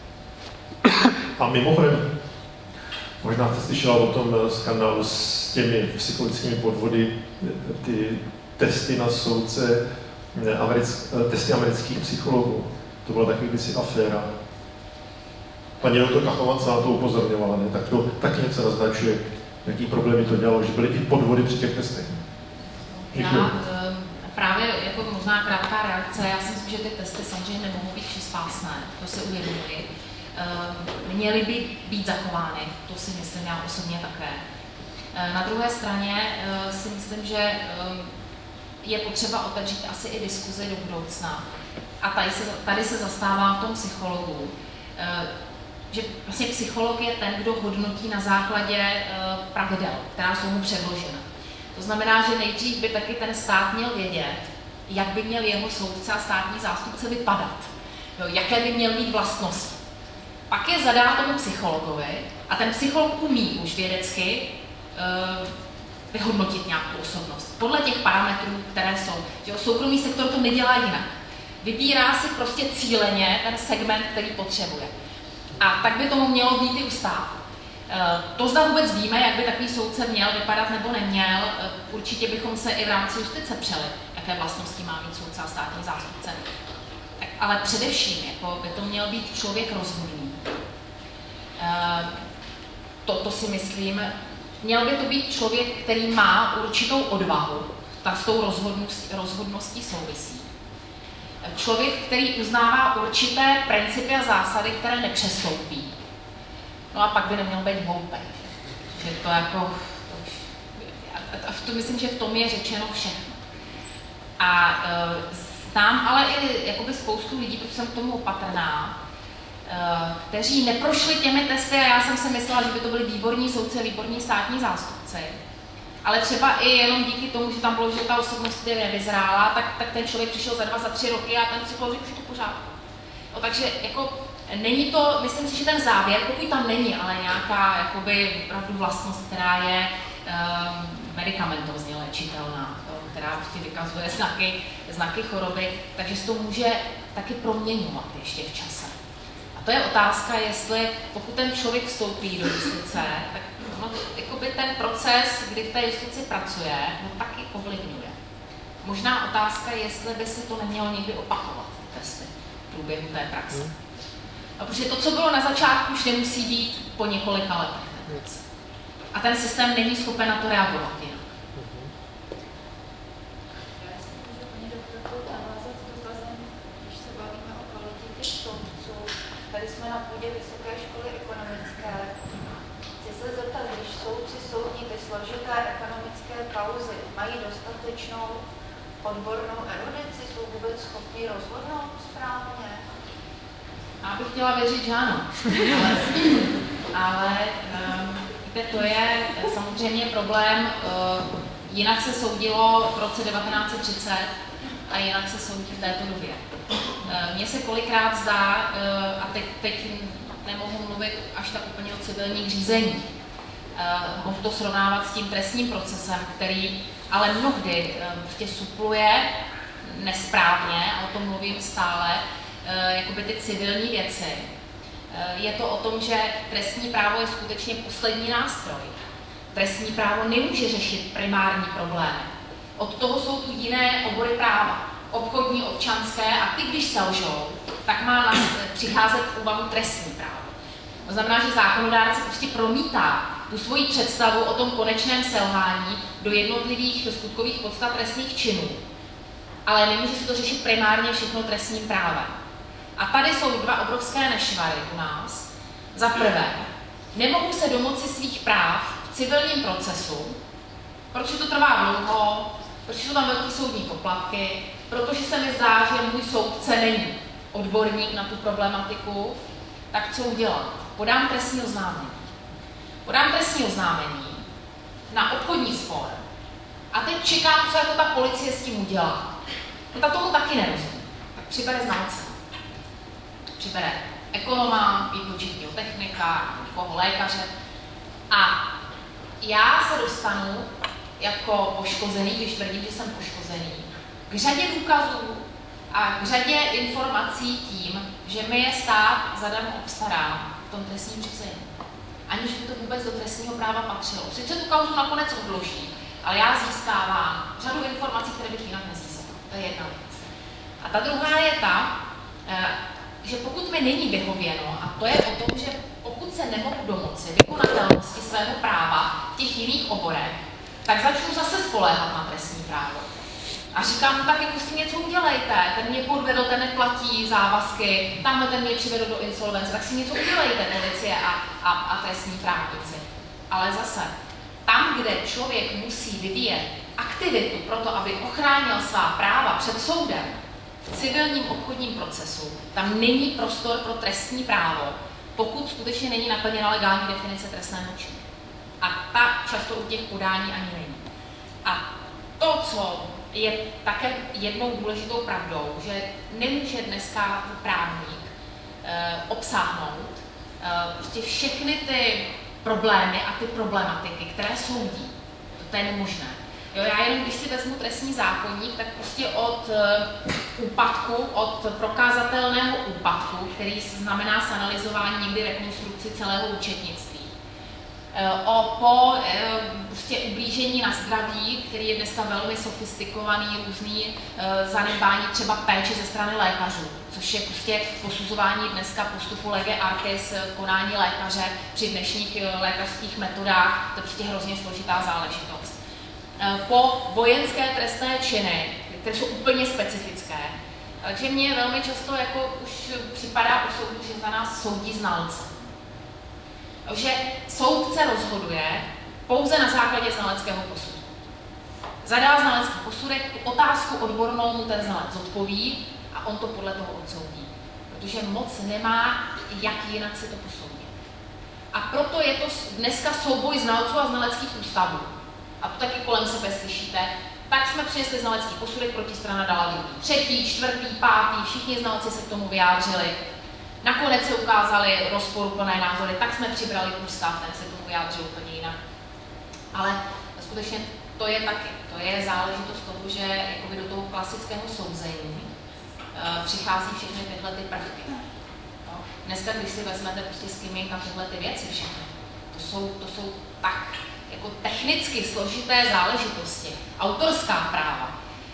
Speaker 4: A mimochodem, možná jste slyšela o tom skandálu s těmi psychologickými podvody, ty testy na soudce, americk, testy amerických psychologů. To byla takový kdysi aféra. Paní doktorka Chovancová se na to upozorňovala, ne? Tak to taky něco naznačuje, jaký problémy to dělalo, že byly i podvody při těch testech.
Speaker 2: Já právě jako možná krátká reakce, já si myslím, že ty testy samozřejmě nemohou být všespásné, to si uvědomuji. Měly by být zachovány, to si myslím já osobně také. Na druhé straně si myslím, že je potřeba otevřít asi i diskuzi do budoucna. A tady se, tady se zastávám v tom psychologu, že vlastně psycholog je ten, kdo hodnotí na základě pravidel, která jsou mu předložena. To znamená, že nejdřív by taky ten stát měl vědět, jak by měl jeho soudce a státní zástupce vypadat, jo, jaké by měl mít vlastnosti. Pak je zadá tomu psychologovi a ten psycholog umí už vědecky uh, vyhodnotit nějakou osobnost. Podle těch parametrů, které jsou. Že soukromý sektor to nedělá jinak. Vybírá si prostě cíleně ten segment, který potřebuje. A tak by tomu mělo být i u státu. To zda vůbec víme, jak by takový soudce měl vypadat nebo neměl, určitě bychom se i v rámci justice přeli, jaké vlastnosti má mít soudce a státní zástupce. Ale především jako by to měl být člověk rozhodný. To, to si myslím, měl by to být člověk, který má určitou odvahu, ta s tou rozhodností, rozhodností souvisí. Člověk, který uznává určité principy a zásady, které nepřestoupí. No a pak by neměl být hloupý. Že to jako, a to myslím, že v tom je řečeno všechno. A e, znám ale i jakoby spoustu lidí, protože jsem k tomu opatrná, e, kteří neprošli těmi testy a já jsem si myslela, že by to byli výborní soudci, výborní státní zástupci. Ale třeba i jenom díky tomu, že tam bylo, že ta osobnost je nevyzrála, tak, tak ten člověk přišel za dva, za tři roky a ten psycholog řekl, že to pořádku. No, takže jako není to, myslím si, že ten závěr, pokud tam není, ale nějaká jakoby opravdu vlastnost, která je um, medicamentozně léčitelná, to, která prostě vykazuje znaky, znaky choroby, takže se to může taky proměňovat ještě v čase. A to je otázka, jestli pokud ten člověk vstoupí do justice, tak no, jakoby ten proces, kdy v té justici pracuje, no taky ovlivňuje. Možná otázka, jestli by se to nemělo někdy opakovat, testy v průběhu té praxe. Hmm. A protože to, co bylo na začátku, už nemusí být po několika letech. A ten systém není schopen na to reagovat jinak.
Speaker 1: Já si můžu paní doktorku navázat s dotazem, když se bavíme o kvalitě těch soudců. Tady jsme na půdě Vysoké školy ekonomické. Chci se zeptat, když soudci soudí ty složité ekonomické kauzy, mají dostatečnou odbornou erudici, jsou vůbec schopni rozhodnout správně?
Speaker 2: Já bych chtěla věřit, že ano. Ale, ale um, to je samozřejmě problém. Uh, jinak se soudilo v roce devatenáct set třicet a jinak se soudí v této době. Uh, Mně se kolikrát zdá, uh, a teď, teď nemohu mluvit až tak úplně o civilních řízení, uh, mohu to srovnávat s tím trestním procesem, který ale mnohdy uh, prostě supluje nesprávně, a o tom mluvím stále, jakoby ty civilní věci. Je to o tom, že trestní právo je skutečně poslední nástroj. Trestní právo nemůže řešit primární problémy. Od toho jsou tu jiné obory práva. Obchodní, občanské a ty, když selžou, tak má nás přicházet v úvahu trestní právo. To znamená, že zákonodárce prostě promítá tu svoji představu o tom konečném selhání do jednotlivých skutkových podstat trestných činů. Ale nemůže se to řešit primárně všechno trestním právem. A tady jsou dva obrovské nešvary u nás. Za prvé, nemohu se domoci svých práv v civilním procesu, protože to trvá dlouho, protože jsou tam velké soudní poplatky, protože se mi zdá, že můj soudce není odborník na tu problematiku, tak co udělám? Podám trestní oznámení. Podám trestní oznámení na obchodní spor a teď čekám, co jako ta policie s tím udělá. No tak tomu taky nerozumím. Tak přibere znalce. Přibere ekonoma, výpočetního technika, někoho lékaře. A já se dostanu jako poškozený, když tvrdím, že jsem poškozený, k řadě důkazů a k řadě informací tím, že mi je stát zadarmo obstará v tom trestním řízení. Aniž by to vůbec do trestního práva patřilo. Sice tu kauzu nakonec odloží, ale já získávám řadu informací, které bych jinak nezískala. To je jedna věc. A ta druhá je ta, že pokud mi není vyhověno, a to je o tom, že pokud se nemohu domoci vykonatelnosti svého práva v těch jiných oborech, tak začnu zase spoléhat na trestní právo. A říkám, no tak jako s tím něco udělejte, ten mě podvedl, ten neplatí závazky, tamhle ten mě přivedl do insolvence, tak si něco udělejte, policie a, a, a trestní právníci. Ale zase, tam, kde člověk musí vyvíjet aktivitu pro to, aby ochránil svá práva před soudem, v civilním obchodním procesu, tam není prostor pro trestní právo, pokud skutečně není naplněna legální definice trestného činu. A ta často u těch podání ani není. A to, co je také jednou důležitou pravdou, že nemůže dneska právník e, obsáhnout e, prostě všechny ty problémy a ty problematiky, které soudí. To, to je nemožné. Jo, já jenom, když si vezmu trestní zákoník, tak prostě od uh, úpadku, od prokázatelného úpadku, který znamená zanalyzování někdy rekonstrukci celého účetnictví, uh, o, po uh, prostě ublížení na zdraví, který je dneska velmi sofistikovaný, různý uh, zanedbání třeba péče ze strany lékařů, což je prostě posuzování dneska postupu lege artis, konání lékaře při dnešních uh, lékařských metodách, to je prostě hrozně složitá záležitost. Po vojenské trestné činy, které jsou úplně specifické. Takže mně velmi často jako už připadá u soudu, že za nás soudí znalce. Že soudce rozhoduje pouze na základě znaleckého posudku. Zadá znalecký posudek, tu otázku odbornou mu ten znalec zodpoví a on to podle toho odsoudí. Protože moc nemá, jak jinak si to posoudit. A proto je to dneska souboj znalců a znaleckých ústavů. A to taky kolem sebe slyšíte, tak jsme přinesli znalecký posudek, protistrana dala druhý, třetí, čtvrtý, pátý, všichni znalci se k tomu vyjádřili. Nakonec se ukázaly rozporuplné názory, tak jsme přibrali ústav, ten se k tomu vyjádřil úplně jinak. Ale skutečně to je taky, to je záležitost toho, že jakoby do toho klasického souzení uh, přichází všechny tyhle ty prvky. No. Dneska, když si vezmete prostě skimming a tyhle ty věci všechny, to jsou, to jsou tak jako technicky složité záležitosti, autorská práva,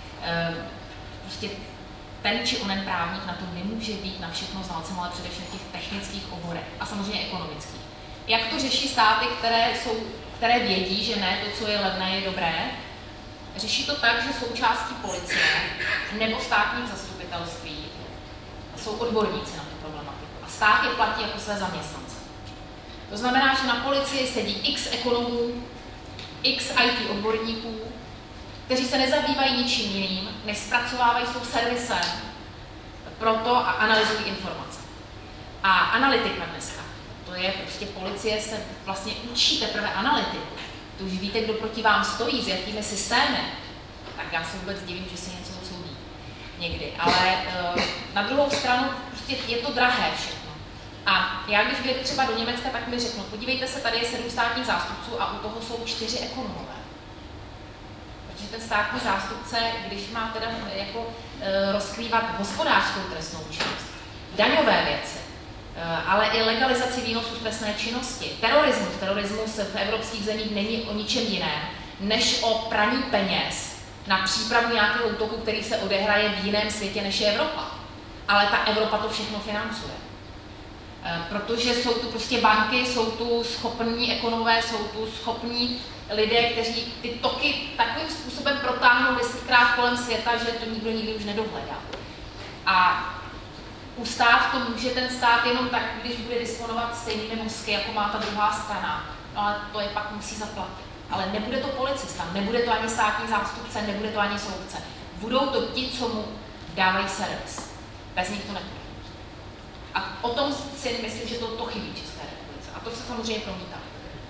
Speaker 2: prostě ten či onen právník na to nemůže být na všechno znalcem, ale především v těch technických oborech a samozřejmě ekonomických. Jak to řeší státy, které, jsou, které vědí, že ne, to, co je levné, je dobré? Řeší to tak, že součástí policie nebo státních zastupitelství jsou odborníci na tu problematiku a stát je platí jako své zaměstnance. To znamená, že na policii sedí x ekonomů, x í té odborníků, kteří se nezabývají ničím jiným, než zpracovávají svou servisem proto a analyzují informace. A analytika dneska, to je prostě policie se vlastně učí teprve analytiku. To už víte, kdo proti vám stojí, s jakými systémy. Tak já se vůbec divím, že se něco odsoudí někdy. Ale na druhou stranu prostě je to drahé všechno. A já, když vyjedu třeba do Německa, tak mi řeknu, podívejte se, tady je sedm státních zástupců a u toho jsou čtyři ekonomové. Protože ten státní zástupce, když má teda jako e, rozkrývat hospodářskou trestnou činnost, daňové věci, e, ale i legalizaci výnosu z trestné činnosti, terorismus, terorismus v evropských zemích není o ničem jiném, než o praní peněz na přípravu nějakého útoku, který se odehraje v jiném světě, než je Evropa. Ale ta Evropa to všechno financuje. Protože jsou tu prostě banky, jsou tu schopní ekonomové, jsou tu schopní lidé, kteří ty toky takovým způsobem protáhnou desetkrát kolem světa, že to nikdo nikdy už nedohledá. A ustát to může ten stát jenom tak, když bude disponovat stejnými mozky, jako má ta druhá strana. No ale to je pak musí zaplatit. Ale nebude to policista, nebude to ani státní zástupce, nebude to ani soudce. Budou to ti, co mu dávají servis. Bez nich to nepůjde. A o tom si myslím, že to, to chybí České republice. A to se samozřejmě promítá.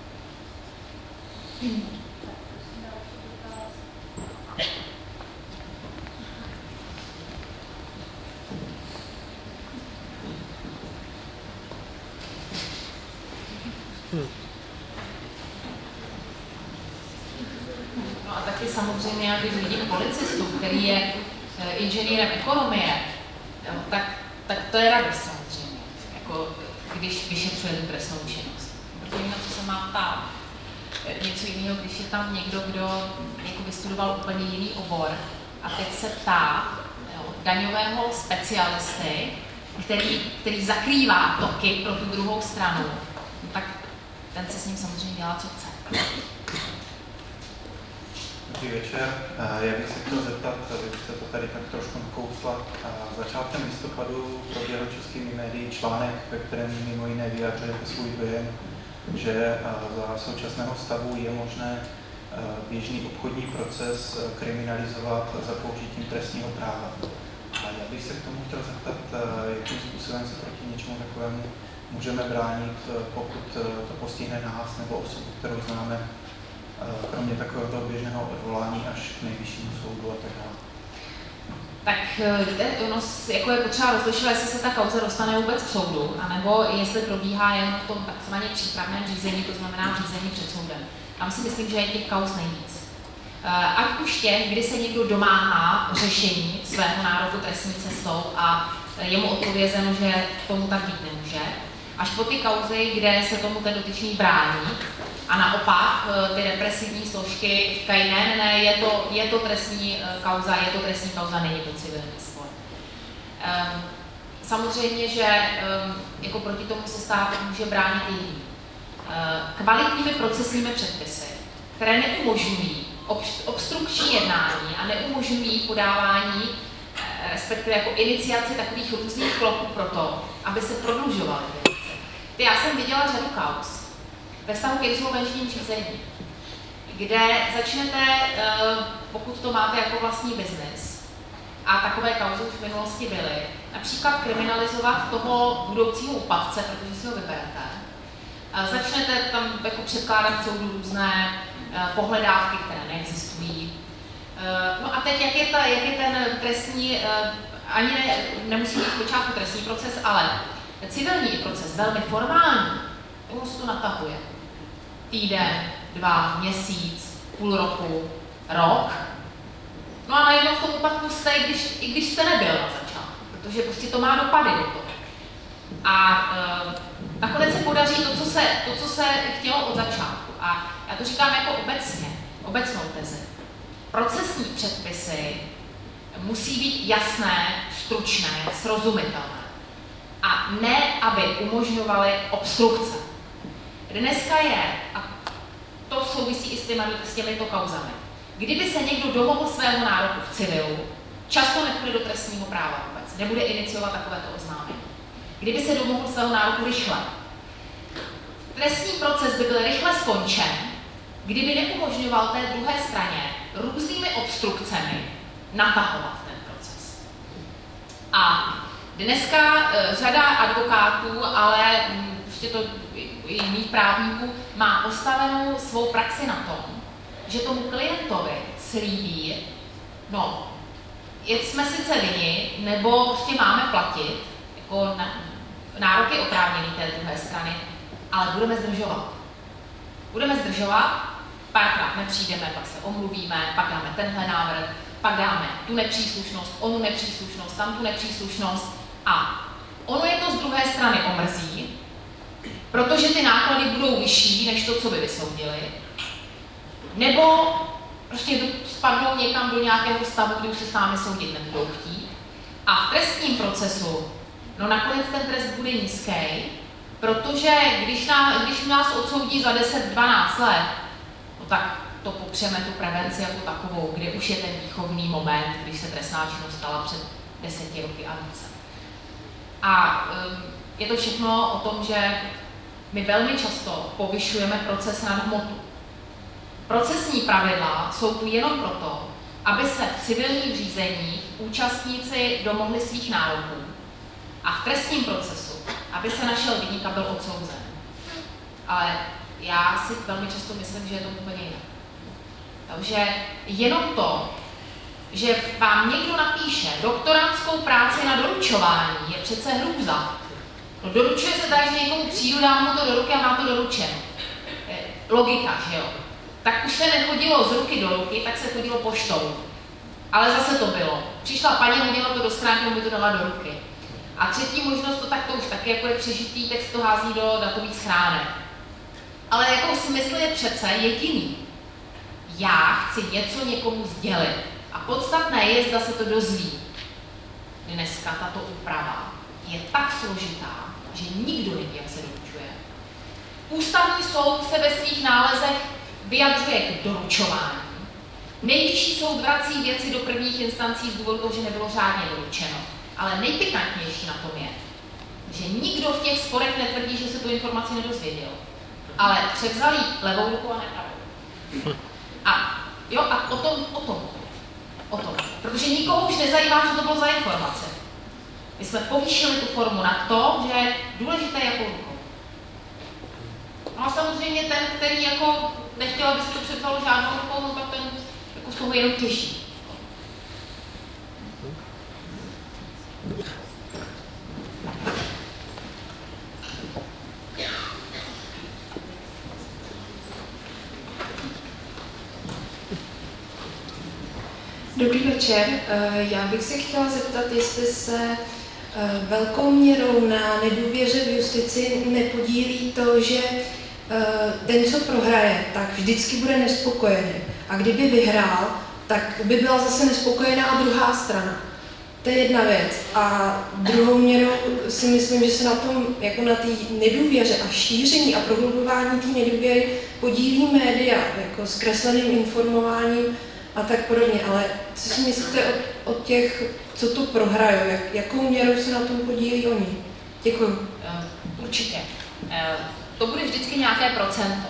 Speaker 2: No a taky samozřejmě, já když vidím policistu, který je inženýrem ekonomie, tak, tak to je radost samozřejmě, jako když vyšetřuje tu trestnou činnost. Protože na co se má ptát. Něco jiného, když je tam někdo, kdo jako vystudoval úplně jiný obor a teď se ptá jo, daňového specialisty, který, který zakrývá toky pro tu druhou stranu, no tak ten se s ním samozřejmě dělá, co chce.
Speaker 5: Dobrý večer. Já bych se chtěl zeptat, vy jste to tady tak trošku nakousla. Začátkem listopadu proběhl českými médii článek, ve kterém mimo jiné vyjadřujete svůj dojem, že za současného stavu je možné běžný obchodní proces kriminalizovat za použitím trestního práva. A já bych se k tomu chtěl zeptat, jakým způsobem se proti něčemu takovému můžeme bránit, pokud to postihne nás nebo osobu, kterou známe, kromě takového běžného odvolání až k nejvyššímu soudu a tak dále.
Speaker 2: Tak ono jako je potřeba rozlišovat, jestli se ta kauza dostane vůbec k soudu, anebo jestli probíhá jen v tom takzvaně přípravném řízení, to znamená řízení před soudem. Tam si myslím, že je těch kauz nejvíc. Ať už těch, kdy se někdo domáhá řešení svého nároku trestní cestou a je mu odpovězeno, že tomu tak být nemůže, až po ty kauzy, kde se tomu ten dotyčný brání a naopak ty represivní složky říkají, ne, ne, ne, je to, je to trestní kauza, je to trestní kauza, není to civilní spor. Um, samozřejmě, že um, jako proti tomu se stát může bránit jiný. Uh, kvalitními procesními předpisy, které neumožňují obstrukční jednání a neumožňují podávání, respektive jako iniciaci takových různých kroků pro to, aby se prodlužovaly věci. Já jsem viděla řadu kauz ve vztahu k insolvenčním řízení, kde začnete, pokud to máte jako vlastní biznis, a takové kauzy už v minulosti byly, například kriminalizovat toho budoucího úpadce, protože si ho vyberete. Začnete tam jako předkládat soudu různé pohledávky, které neexistují. No a teď, jak je, ta, jak je ten trestní, ani ne, nemusí být zpočátku trestní proces, ale civilní proces, velmi formální, tomu se to natahuje. Týden, dva, měsíc, půl roku, rok. No a najednou v tom úpadku jste, i když, i když jste nebyl na začátku, protože prostě to má dopady do toho. A e, nakonec se podaří to co se, to, co se chtělo od začátku. A já to říkám jako obecně, obecnou tezi. Procesní předpisy musí být jasné, stručné, srozumitelné. A ne, aby umožňovaly obstrukce. Dneska je, a to souvisí i s, těmi, s těmito kauzami, kdyby se někdo domohl svého nároku v civilu, často nepůjde do trestního práva vůbec, nebude iniciovat takovéto oznámení. Kdyby se domohl svého nároku rychle. Trestní proces by byl rychle skončen, kdyby neumožňoval té druhé straně různými obstrukcemi natahovat ten proces. A dneska řada advokátů, ale prostě to i jiných právníků, má postavenou svou praxi na tom, že tomu klientovi slíbí, no, jsme sice vinni, nebo prostě máme platit, jako nároky oprávněný té druhé strany, ale budeme zdržovat. Budeme zdržovat, párkrát nepřijdeme, pak se omluvíme, pak dáme tenhle návrh, pak dáme tu nepříslušnost, onu nepříslušnost, tam tu nepříslušnost a ono je to z druhé strany omrzí, protože ty náklady budou vyšší než to, co by vysoudili, nebo prostě spadnou někam do nějakého stavu, kdy už se s námi soudit nebudou chtít. A v trestním procesu, no nakonec ten trest bude nízký, protože když, ná, když nás odsoudí za deset dvanáct let, no tak to popřeme tu prevenci jako takovou, kde už je ten výchovný moment, když se trestná činnost stala před deseti roky a více. A um, je to všechno o tom, že my velmi často povyšujeme proces nad hmotu. Procesní pravidla jsou tu jenom proto, aby se v civilních řízeních účastníci domohli svých nároků a v trestním procesu, aby se našel viník a byl odsouzen. Ale já si velmi často myslím, že je to úplně jinak. Takže jenom to, že vám někdo napíše doktorantskou práci na doručování, je přece hrůza. No, doručuje se tak, že někomu přijdu, dám mu to do ruky a má to doručeno. Logika, že jo? Tak už se nechodilo z ruky do ruky, tak se chodilo poštou. Ale zase to bylo. Přišla paní, hodila to do schránky, mi to dala do ruky. A třetí možnost, to tak to už taky jako je přežitý, tak se to hází do datových schránek. Ale jako smysl je přece jediný. Já chci něco někomu sdělit. A podstatné je, zda se to dozví. Dneska tato úprava je tak složitá, že nikdo neví, jak se doručuje. Ústavní soud se ve svých nálezech vyjadřuje k doručování Nejvyšší soud vrací věci do prvních instancí z důvodu toho, že nebylo řádně doručeno. Ale nejpikantnější na tom je, že nikdo v těch sporech netvrdí, že se tu informaci nedozvěděl. Ale převzali levou ruku a ne pravou. A jo, a o tom, o tom, o tom. Protože nikoho už nezajímá, co to bylo za informace. My jsme povýšili tu formu na to, že je důležité jakou rukou. No a samozřejmě ten, který jako nechtěl, aby se to převzalo žádnou rukou, no tak ten jako z toho jenom těší.
Speaker 6: Dobrý večer. Já bych se chtěla zeptat, jestli se velkou měrou na nedůvěře v justici nepodílí to, že ten, co prohraje, tak vždycky bude nespokojený. A kdyby vyhrál, tak by byla zase nespokojená druhá strana. To je jedna věc. A druhou měrou si myslím, že se na tom, jako na té nedůvěře a šíření a prohlubování té nedůvěry podílí média, jako zkresleným informováním a tak podobně. Ale co si myslíte o, o těch, co to prohrajou? Jak, jakou měrou se na tom podílí oni? Děkuji.
Speaker 2: Určitě. To bude vždycky nějaké procento.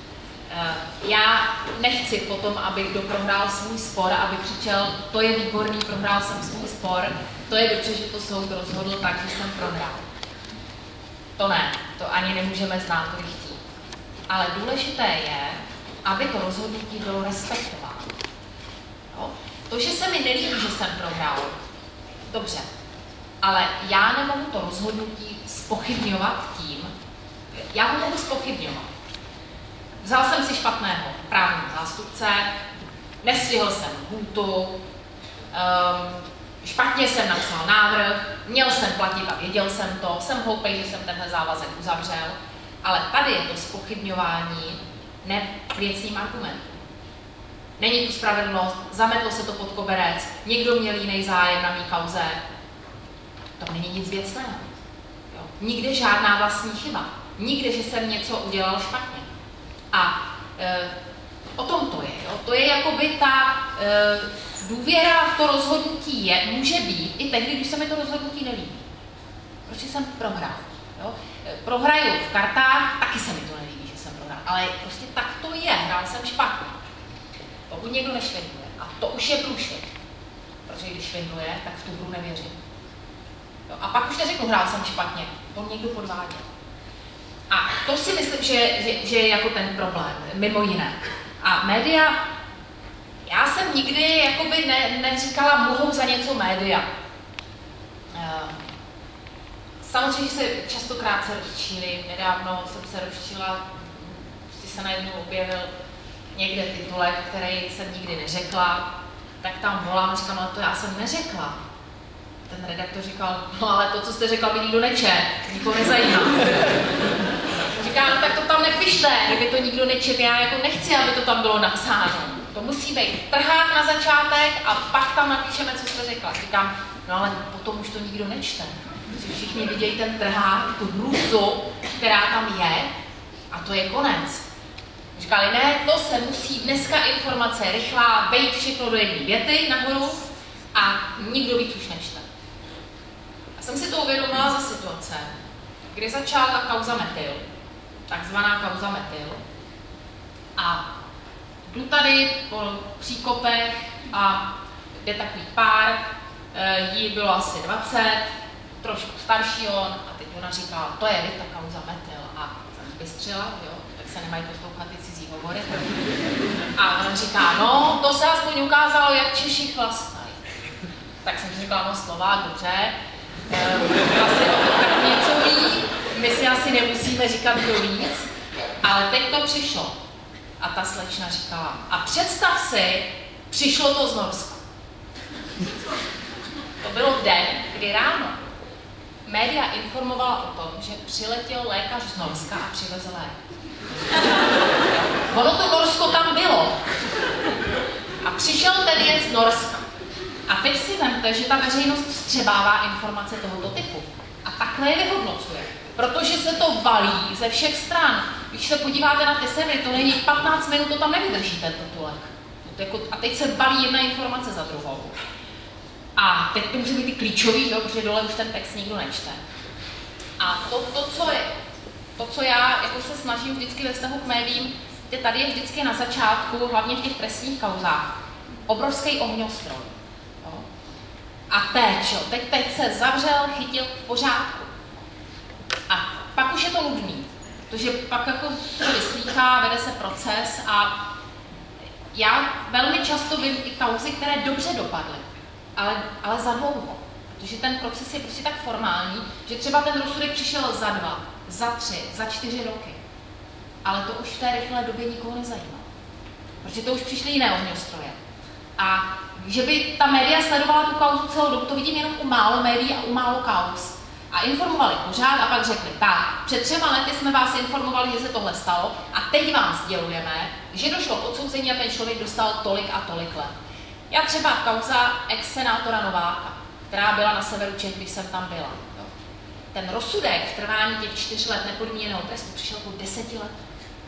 Speaker 2: Já nechci potom, aby kdo prohrál svůj spor, aby křičel, to je výborný, prohrál jsem svůj spor, to je dobře, že to soud rozhodl tak, že jsem prohrál. To ne, to ani nemůžeme znát, to chtít. Ale důležité je, aby to rozhodnutí bylo respektováno. No? To, že se mi nelíbí, že jsem prohrál, dobře, ale já nemohu to rozhodnutí zpochybňovat tím, já ho mohu zpochybňovat. Vzal jsem si špatného právního zástupce, nestihl jsem lhůtu, um, špatně jsem napsal návrh, měl jsem platit a věděl jsem to, jsem hloupej, že jsem tenhle závazek uzavřel, ale tady je to zpochybňování ne věcným argumentem. Není tu spravedlnost, zametlo se to pod koberec, někdo měl jiný zájem na mý kauze, to není nic věcného. Jo. Nikde žádná vlastní chyba, nikde, že jsem něco udělal špatně. A e, o tom to je. Jo? To je jakoby ta e, důvěra v to rozhodnutí je, může být i tehdy, když se mi to rozhodnutí nelíbí. Prostě jsem prohrál. Jo? E, prohraju v kartách, taky se mi to nelíbí, že jsem prohrál. Ale prostě tak to je, hrál jsem špatně. Pokud někdo nešvindluje, a to už je průšvih. Protože když švindluje, tak v tu hru nevěřím. Jo? A pak už neřeknu, hrál jsem špatně, on někdo podváděl. A to si myslím, že, že, že je jako ten problém, mimo jiné. A média, já jsem nikdy jakoby ne, neříkala, mohou za něco média. Samozřejmě se častokrát se rozčílím, nedávno jsem se rozčíla, prostě se najednou objevil někde titulek, který jsem nikdy neřekla, tak tam volám a říkám, ale to já jsem neřekla. Ten redaktor říkal, no ale to, co jste řekla, by nikdo nečet, nikoho nezajímá. Říká, no tak to tam nepište, kdyby to nikdo nečet, já jako nechci, aby to tam bylo napsáno. To musí být trhák na začátek a pak tam napíšeme, co jste řekla. Říkám, no ale potom už to nikdo nečte. Si všichni vidějí ten trhák, tu hrůzu, která tam je a to je konec. Říkali, ne, to se musí, dneska informace rychlá, bejt všechno do jedné věty nahoru a nikdo víc už nečte. Já jsem si to uvědomila za situace, kdy začala ta kauza Metyl, takzvaná kauza Metyl. A jdu tady po příkopech a jde takový pár, jí bylo asi dvacet, trošku starší on, a teď ona říká, to je ta kauza Metyl. A jsem zbystřila, jo, tak se nemají poslouchat ty cizí hovory. A ona říká, no, to se aspoň ukázalo, jak Češi chlastají. Tak jsem si říkala, no slova, dobře, asi o tom tak něco ví, my si asi nemusíme říkat kdo víc, ale teď to přišlo. A ta slečna říkala, a představ si, přišlo to z Norska. To bylo v den, kdy ráno média informovala o tom, že přiletěl lékař z Norska a přivezl lék. Ono to Norsko tam bylo. A přišel ten je z Norska. A teď si vemte, že ta veřejnost vstřebává informace tohoto typu. A takhle je vyhodnocuje. Protože se to valí ze všech stran. Když se podíváte na ty servery, to není patnáct minut, to tam nevydrží ten titulek. To jako, a teď se balí jedna informace za druhou. A teď to může být ty klíčový, jo, protože dole už ten text nikdo nečte. A to, to, co, je, to co já jako se snažím vždycky ve vztahu k médiím, je tady je vždycky na začátku, hlavně v těch trestních kauzách, obrovský ohňostroj. Jo. A teď, jo, teď, teď se zavřel, chytil v pořádku. A pak už je to nudný, protože pak jako se vyslýchá, vede se proces a já velmi často vím i kauzy, které dobře dopadly, ale, ale za dlouho. Protože ten proces je prostě tak formální, že třeba ten rozsudek přišel za dva, za tři, za čtyři roky. Ale to už v té rychlé době nikoho nezajímá. Protože to už přišly jiné ohňostroje. A že by ta média sledovala tu kauzu celou dobu, to vidím jenom u málo médií a u málo kauz. A informovali pořád a pak řekli, tak, před třema lety jsme vás informovali, že se tohle stalo a teď vám sdělujeme, že došlo k odsouzení a ten člověk dostal tolik a tolik let. Já třeba kauza ex-senátora Nováka, která byla na severu Čech, když jsem tam byla. Jo. Ten rozsudek v trvání těch čtyř let nepodmíněného trestu přišel po deseti let.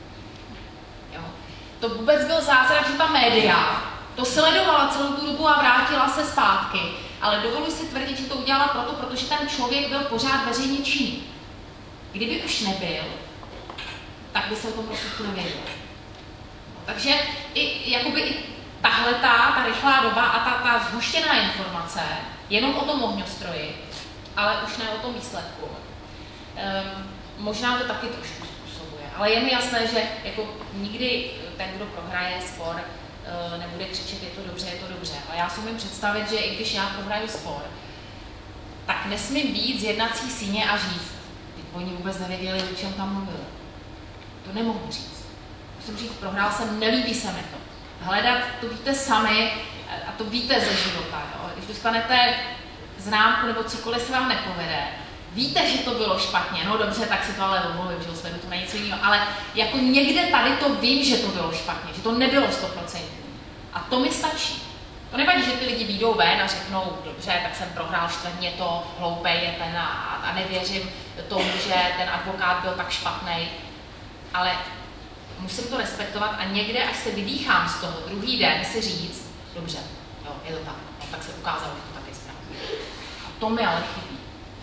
Speaker 2: Jo. To vůbec byl zázrak, že ta média to sledovala celou tu dobu a vrátila se zpátky. Ale dovoluji si tvrdit, že to udělala proto, protože ten člověk byl pořád veřejně činný. Kdyby už nebyl, tak by se o tom rozsudku nevědělo. Takže i, jakoby i tahle ta, ta rychlá doba a ta, ta zhuštěná informace, jenom o tom ohňostroji, ale už ne o tom výsledku. Um, možná to taky trošku způsobuje, ale je mi jasné, že jako nikdy ten, kdo prohraje spor, nebude křičet, je to dobře, je to dobře. Ale já si umím představit, že i když já prohraju spor, tak nesmím být z jednací síně a říct, teď oni vůbec nevěděli, o čem tam mluvili. To nemohu říct. Musím říct, prohrál jsem, nelíbí se mi to. Hledat, to víte sami a to víte ze života. Jo? Když dostanete známku nebo cokoliv se vám nepovede, víte, že to bylo špatně, no dobře, tak si to ale omluvím, že sledu to na něco jiného, ale jako někde tady to vím, že to bylo špatně, že to nebylo sto procent. A to mi stačí. To nevadí, že ty lidi výjdou ven a řeknou, dobře, tak jsem prohrál čtvrtně to, hloupej je ten a, a nevěřím tomu, že ten advokát byl tak špatný, ale musím to respektovat a někde, až se vydýchám z toho, druhý den si říct, dobře, jo, je to tak, no, tak se ukázalo, že to tak je správně. A to mi ale chybí.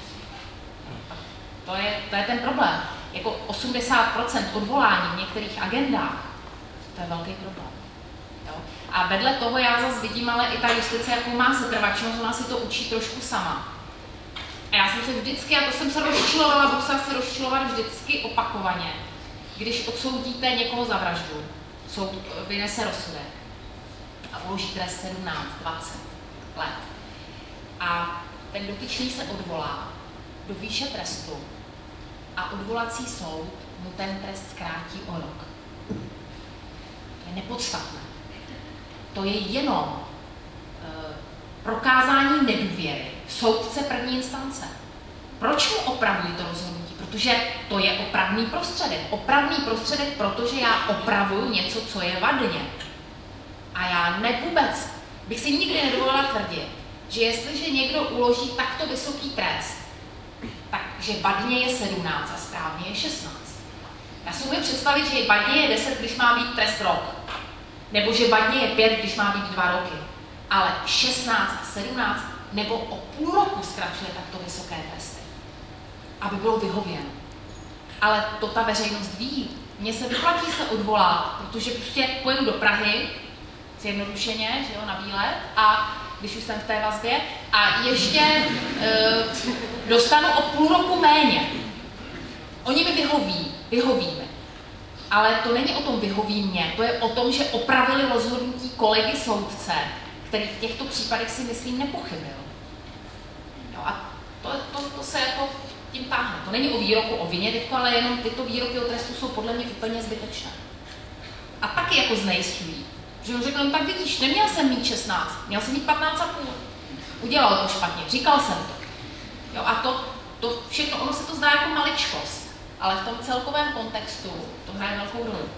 Speaker 2: To je, to je ten problém. Jako osmdesát procent odvolání v některých agendách, to je velký problém. Jo? A vedle toho já zase vidím, ale i ta justice, jakou má setrvačnost, ona si to učí trošku sama. A já jsem se vždycky, a to jsem se rozčilovala, budu se asi rozčilovat vždycky opakovaně, když odsoudíte někoho za vraždu, soud vynese rozsudek a uloží trest sedmnáct, dvacet let. A ten dotyčný se odvolá do výše trestu a odvolací soud mu ten trest zkrátí o rok. To je nepodstatné. To je jenom e, prokázání nedůvěry v soudce první instance. Proč mu opravují to rozhodnutí? Protože to je opravný prostředek. Opravný prostředek, protože já opravuju něco, co je vadně. A já ne vůbec bych si nikdy nedovolila tvrdit, že jestliže někdo uloží takto vysoký trest, takže vadně je sedmnáct a správně je šestnáct. Já si umím představit, že vadně je deset, když má být trest rok. Nebo že vadně je pět, když má být dva roky. Ale šestnáct a sedmnáct nebo o půl roku zkracuje takto vysoké tresty. Aby bylo vyhověno. Ale to ta veřejnost ví. Mně se vyplatí se odvolat, protože prostě pojedu do Prahy, zjednodušeně, že jo, na výlet, a když už jsem v té vazbě, a ještě e, dostanu o půl roku méně. Oni mi vyhoví, vyhoví mi. Ale to není o tom vyhoví mě, to je o tom, že opravili rozhodnutí kolegy soudce, který v těchto případech si myslím nepochybil. Jo, a to, to, to se jako tím táhne. To není o výroku o vině, teďko, ale jenom tyto výroky o trestu jsou podle mě úplně zbytečné. A taky jako znejistují. Že on řekl, no tak vidíš, neměl jsem mít šestnáct, měl jsem mít patnáct a půl. Udělal to špatně, říkal jsem to. Jo, a to, to všechno, ono se to zdá jako maličkost, ale v tom celkovém kontextu to hraje velkou roli.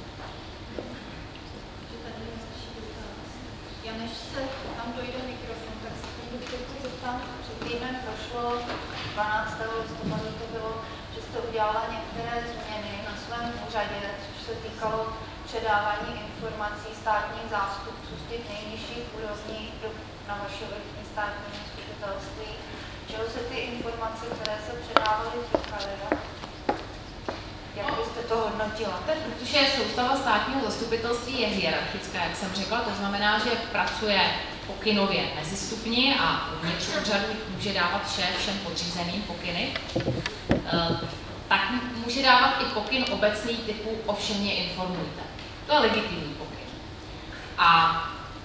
Speaker 1: Já než se tam dojde mikrofon, tak se tomu chvilku zeptám. Před týdnem prošlo dvanáctého listopadu to bylo, že jste udělala některé změny na svém úřadě, což se týkalo předávání informací státních zástupců z těch nejnižších úrovní na vaše vrchní státní zastupitelství, čeho se ty informace, které se předávaly, týkaly. Jak byste to hodnotila?
Speaker 2: Protože soustava státního zastupitelství je hierarchická, jak jsem řekla, to znamená, že pracuje pokynově mezi stupni a uvnitř úřadu může dávat šéf všem podřízeným pokyny. Tak může dávat i pokyn obecný typu o všem mě informujte. To je legitimní pokyn. A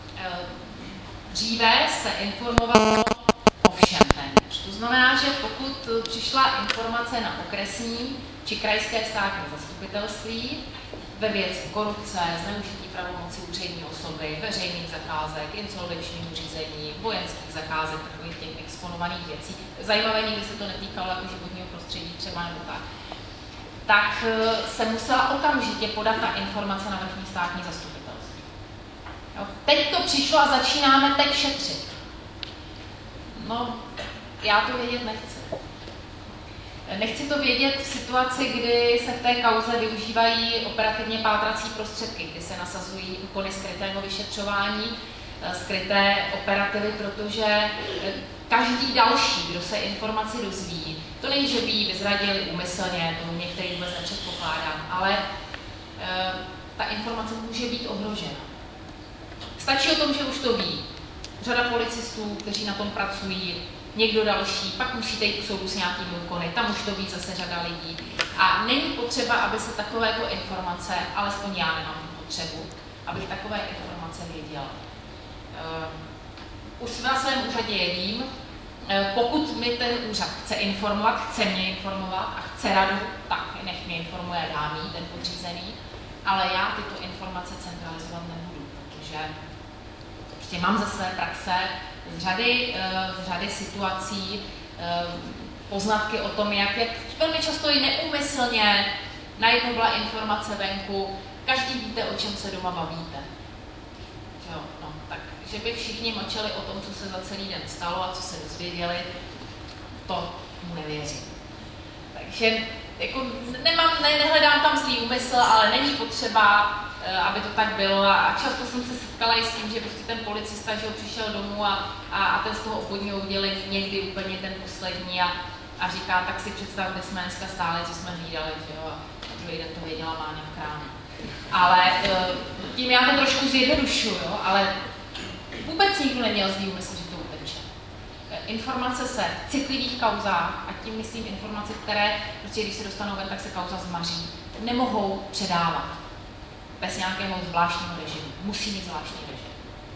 Speaker 2: dříve se informovalo o všem téměř. To znamená, že pokud přišla informace na okresní či krajské státní zastupitelství ve věci korupce, zneužití pravomoci úřední osoby, veřejných zakázek, insolvenčního řízení, vojenských zakázek, takových těch exponovaných věcí, zajímavé, nikdy se to netýkalo jako životního prostředí třeba nebo tak, tak se musela okamžitě podat ta informace na vrchní státní zastupitelství. Jo? Teď to přišlo a začínáme teď šetřit. No, já to vědět nechci. Nechci to vědět v situaci, kdy se v té kauze využívají operativně pátrací prostředky, kdy se nasazují úkony skrytého vyšetřování, skryté operativy, protože každý další, kdo se informaci dozví, to není, že by ji vyzradili úmyslně, to některý vůbec nepředpokládám, ale e, ta informace může být ohrožena. Stačí o tom, že už to ví řada policistů, kteří na tom pracují, někdo další, pak musíte jít k soudu s nějakými úkony, tam už to ví zase řada lidí. A není potřeba, aby se takovéto informace, alespoň já nemám tu potřebu, abych takové informace věděla. Uh, už na svém úřadě jedím, uh, pokud mi ten úřad chce informovat, chce mě informovat a chce radu, tak nech mě informuje dá mi ten podřízený, ale já tyto informace centralizovat nebudu, protože prostě mám ze své praxe z řady, z řady situací poznatky o tom, jak, jak velmi často i neúmyslně najednou byla informace venku, každý víte, o čem se doma bavíte. Jo, no, tak, že by všichni mlčeli o tom, co se za celý den stalo a co se dozvěděli, to mu nevěřím. Takže jako, nemám, ne, nehledám tam zlý úmysl, ale není potřeba, aby to tak bylo. A často jsem se setkala i s tím, že prostě ten policista, že ho přišel domů a, a, a ten z toho obvodního oddělení někdy úplně ten poslední a, a říká, tak si představ, kde jsme dneska stáli, co jsme hlídali, že jo, a druhý den to věděla Máňa v krámě. Ale tím já to trošku zjednodušuju, jo, ale vůbec nikdo neměl zlý úmysl, že to uteče. Informace se v citlivých kauzách, a tím myslím informace, které, prostě když se dostanou ven, tak se kauza zmaří, nemohou předávat bez nějakého zvláštního režimu. Musí mít zvláštní režim.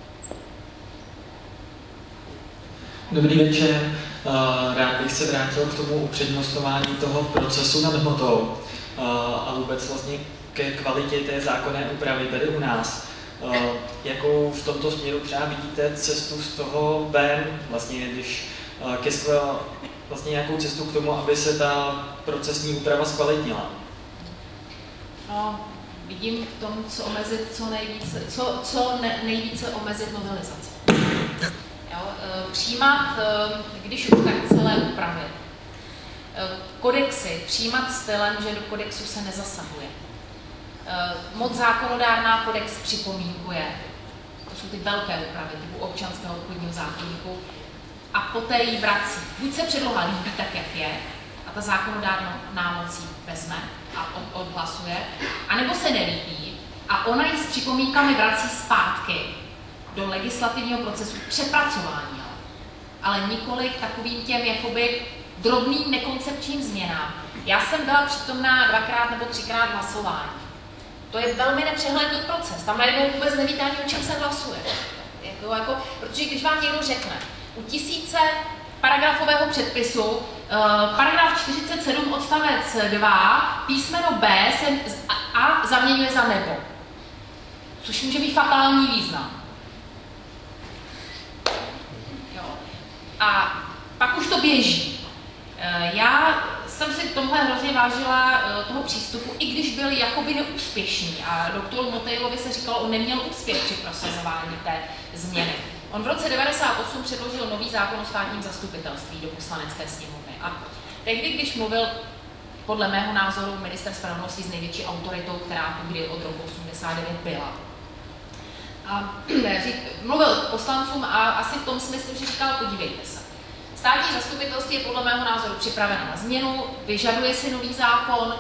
Speaker 7: Dobrý večer. Rád bych se vrátil k tomu upřednostňování toho procesu nad hmotou a vůbec vlastně ke kvalitě té zákonné úpravy tady u nás. Jakou v tomto směru třeba vidíte cestu z toho ven, vlastně když ke skvěl, vlastně nějakou cestu k tomu, aby se ta procesní úprava zkvalitnila?
Speaker 2: No, vidím v tom, co omezit, co nejvíce, co, co ne, nejvíce omezit novelizaci. Jo, přijímat, když už tak celé úpravy. Kodexy přijímat stylem, že do kodexu se nezasahuje. Moc zákonodárná kodex připomínkuje. To jsou ty velké úpravy typu občanského obchodního zákoníku. A poté ji vrací. Buď se předloha líbí tak, jak je, a ta zákonodárná moc ji vezme a odhlasuje, anebo se nelíbí a ona ji s připomínkami vrací zpátky do legislativního procesu přepracování, ale nikoli k takovým těm jakoby drobným nekoncepčním změnám. Já jsem byla přítomná dvakrát nebo třikrát hlasování. To je velmi nepřehledný proces. Tam najednou vůbec nevíte ani, o čem se hlasuje. Jako, jako, protože když vám někdo řekne, u tisíce paragrafového předpisu, uh, paragraf čtyřicet sedm odstavec dva, písmeno B se a zaměňuje za nebo. Což může být fatální význam. Jo. A pak už to běží. Uh, já jsem si tomhle hrozně vážila uh, toho přístupu, i když byl jakoby neúspěšný. A doktoru Motejlovi se říkalo, on neměl úspěch při prosazování té změny. On v roce devadesát osm předložil nový zákon o státním zastupitelství do poslanecké sněmovny. A tehdy, když mluvil podle mého názoru ministr spravedlnosti s největší autoritou, která tu kdy od roku osmdesát devět byla. A mluvil k poslancům a asi v tom smyslu, že říkal, podívejte se. Státní zastupitelství je podle mého názoru připraveno na změnu, vyžaduje si nový zákon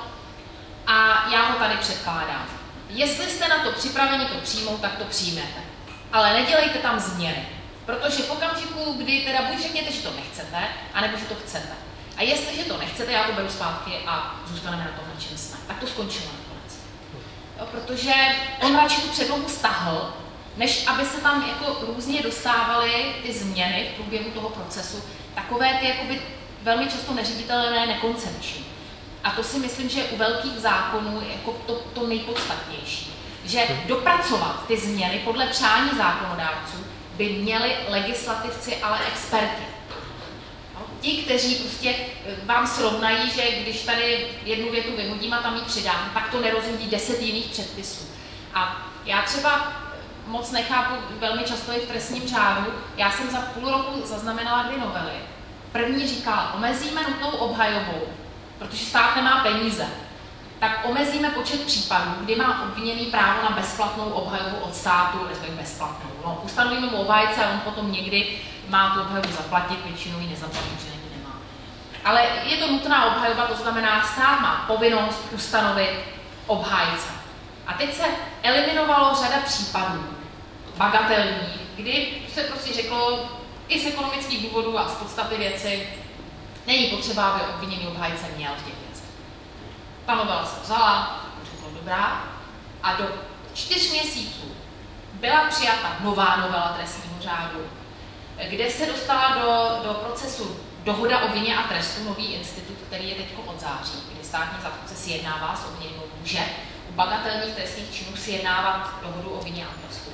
Speaker 2: a já ho tady předkládám. Jestli jste na to připraveni to přijmout, tak to přijmete. Ale nedělejte tam změny. Protože v okamžiku, kdy teda buď řekněte, že to nechcete, anebo že to chcete. A jestliže to nechcete, já to beru zpátky a zůstaneme na tom, na čem jsme. Tak to skončilo nakonec. Jo, protože on radši tu předlohu stáhl, než aby se tam jako různě dostávaly ty změny v průběhu toho procesu, takové ty jakoby velmi často neředitelné, nekoncepční. A to si myslím, že u velkých zákonů je jako to, to nejpodstatnější. Že dopracovat ty změny podle přání zákonodárců by měli legislativci, ale experti. No, ti, kteří prostě vám srovnají, že když tady jednu větu vyhodím a tam ji přidám, tak to nerozhodí deset jiných předpisů. A já třeba moc nechápu, velmi často i v trestním řádu, já jsem za půl roku zaznamenala dvě novely. První říkala, omezíme nutnou obhajobu, protože stát nemá peníze. Tak omezíme počet případů, kdy má obviněný právo na bezplatnou obhajobu od státu, respektive bezplatnou. No, ustanovíme mu obhájce a on potom někdy má tu obhajobu zaplatit, většinou ji nezaplatí, protože někdy nemá. Ale je to nutná obhajoba, to znamená, stát má povinnost ustanovit obhájce. A teď se eliminovalo řada případů, bagatelních, kdy se prostě řeklo, i z ekonomických důvodů a z podstaty věci, není potřeba, aby obviněný obhájce měl v těch věcech. Ta novela se vzala, řekla dobrá, a do čtyř měsíců byla přijata nová novela trestního řádu, kde se dostala do, do procesu dohoda o vině a trestu, nový institut, který je teď od září, kdy státní zástupce sjednává s obviněným, může u bagatelních trestných činů sjednávat dohodu o vině a trestu.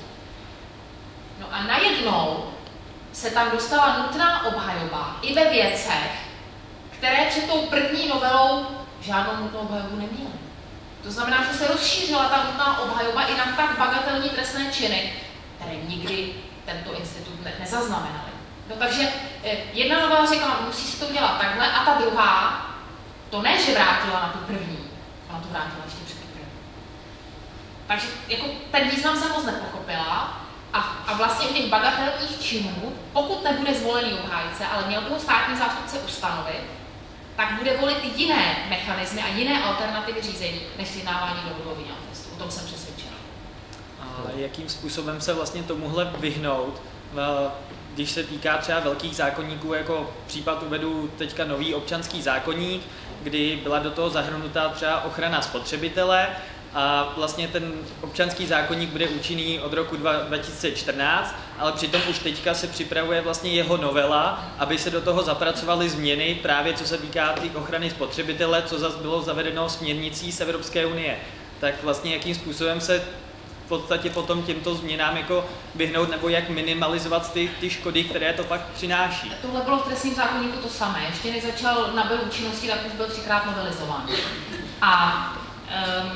Speaker 2: No a najednou se tam dostala nutná obhajoba i ve věcech, které před tou první novelou žádnou nutnou obhajobu neměly. To znamená, že se rozšířila ta nutná obhajoba i na tak bagatelní trestné činy, které nikdy tento institut ne- nezaznamenaly. No, takže jedna novela řekla, musí se to udělat takhle, a ta druhá, to ne, že vrátila na tu první, ona to vrátila ještě před tu první. Takže jako ten význam jsem moc nepochopila. A, a vlastně u těch bagatelních činů, pokud nebude zvolený obhájce, ale měl by ho státní zástupce ustanovit, tak bude volit jiné mechanismy a jiné alternativy řízení, než sjednávání dohodu o vině a trestu. O tom jsem přesvědčena.
Speaker 7: A jakým způsobem se vlastně tomuhle vyhnout, když se týká třeba velkých zákonníků, jako případ uvedu teďka nový občanský zákoník, kdy byla do toho zahrnutá třeba ochrana spotřebitele, a vlastně ten občanský zákoník bude účinný od roku dva tisíce čtrnáct, ale přitom už teďka se připravuje vlastně jeho novela, aby se do toho zapracovaly změny právě co se týká té ochrany spotřebitele, co zase bylo zavedeno směrnicí z Evropské unie. Tak vlastně jakým způsobem se v podstatě potom těmto změnám jako vyhnout, nebo jak minimalizovat ty, ty škody, které to pak přináší.
Speaker 2: Tohle bylo v trestním zákoníku to samé. Ještě než začal nabyl účinnosti, tak už byl třikrát novelizován. A um,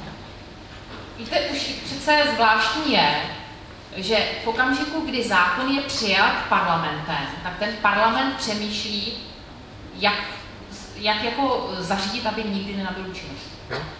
Speaker 2: víte, už přece zvláštní je, že v okamžiku, kdy zákon je přijat parlamentem, tak ten parlament přemýšlí, jak, jak jako zařídit, aby nikdy nenabyl účinnost.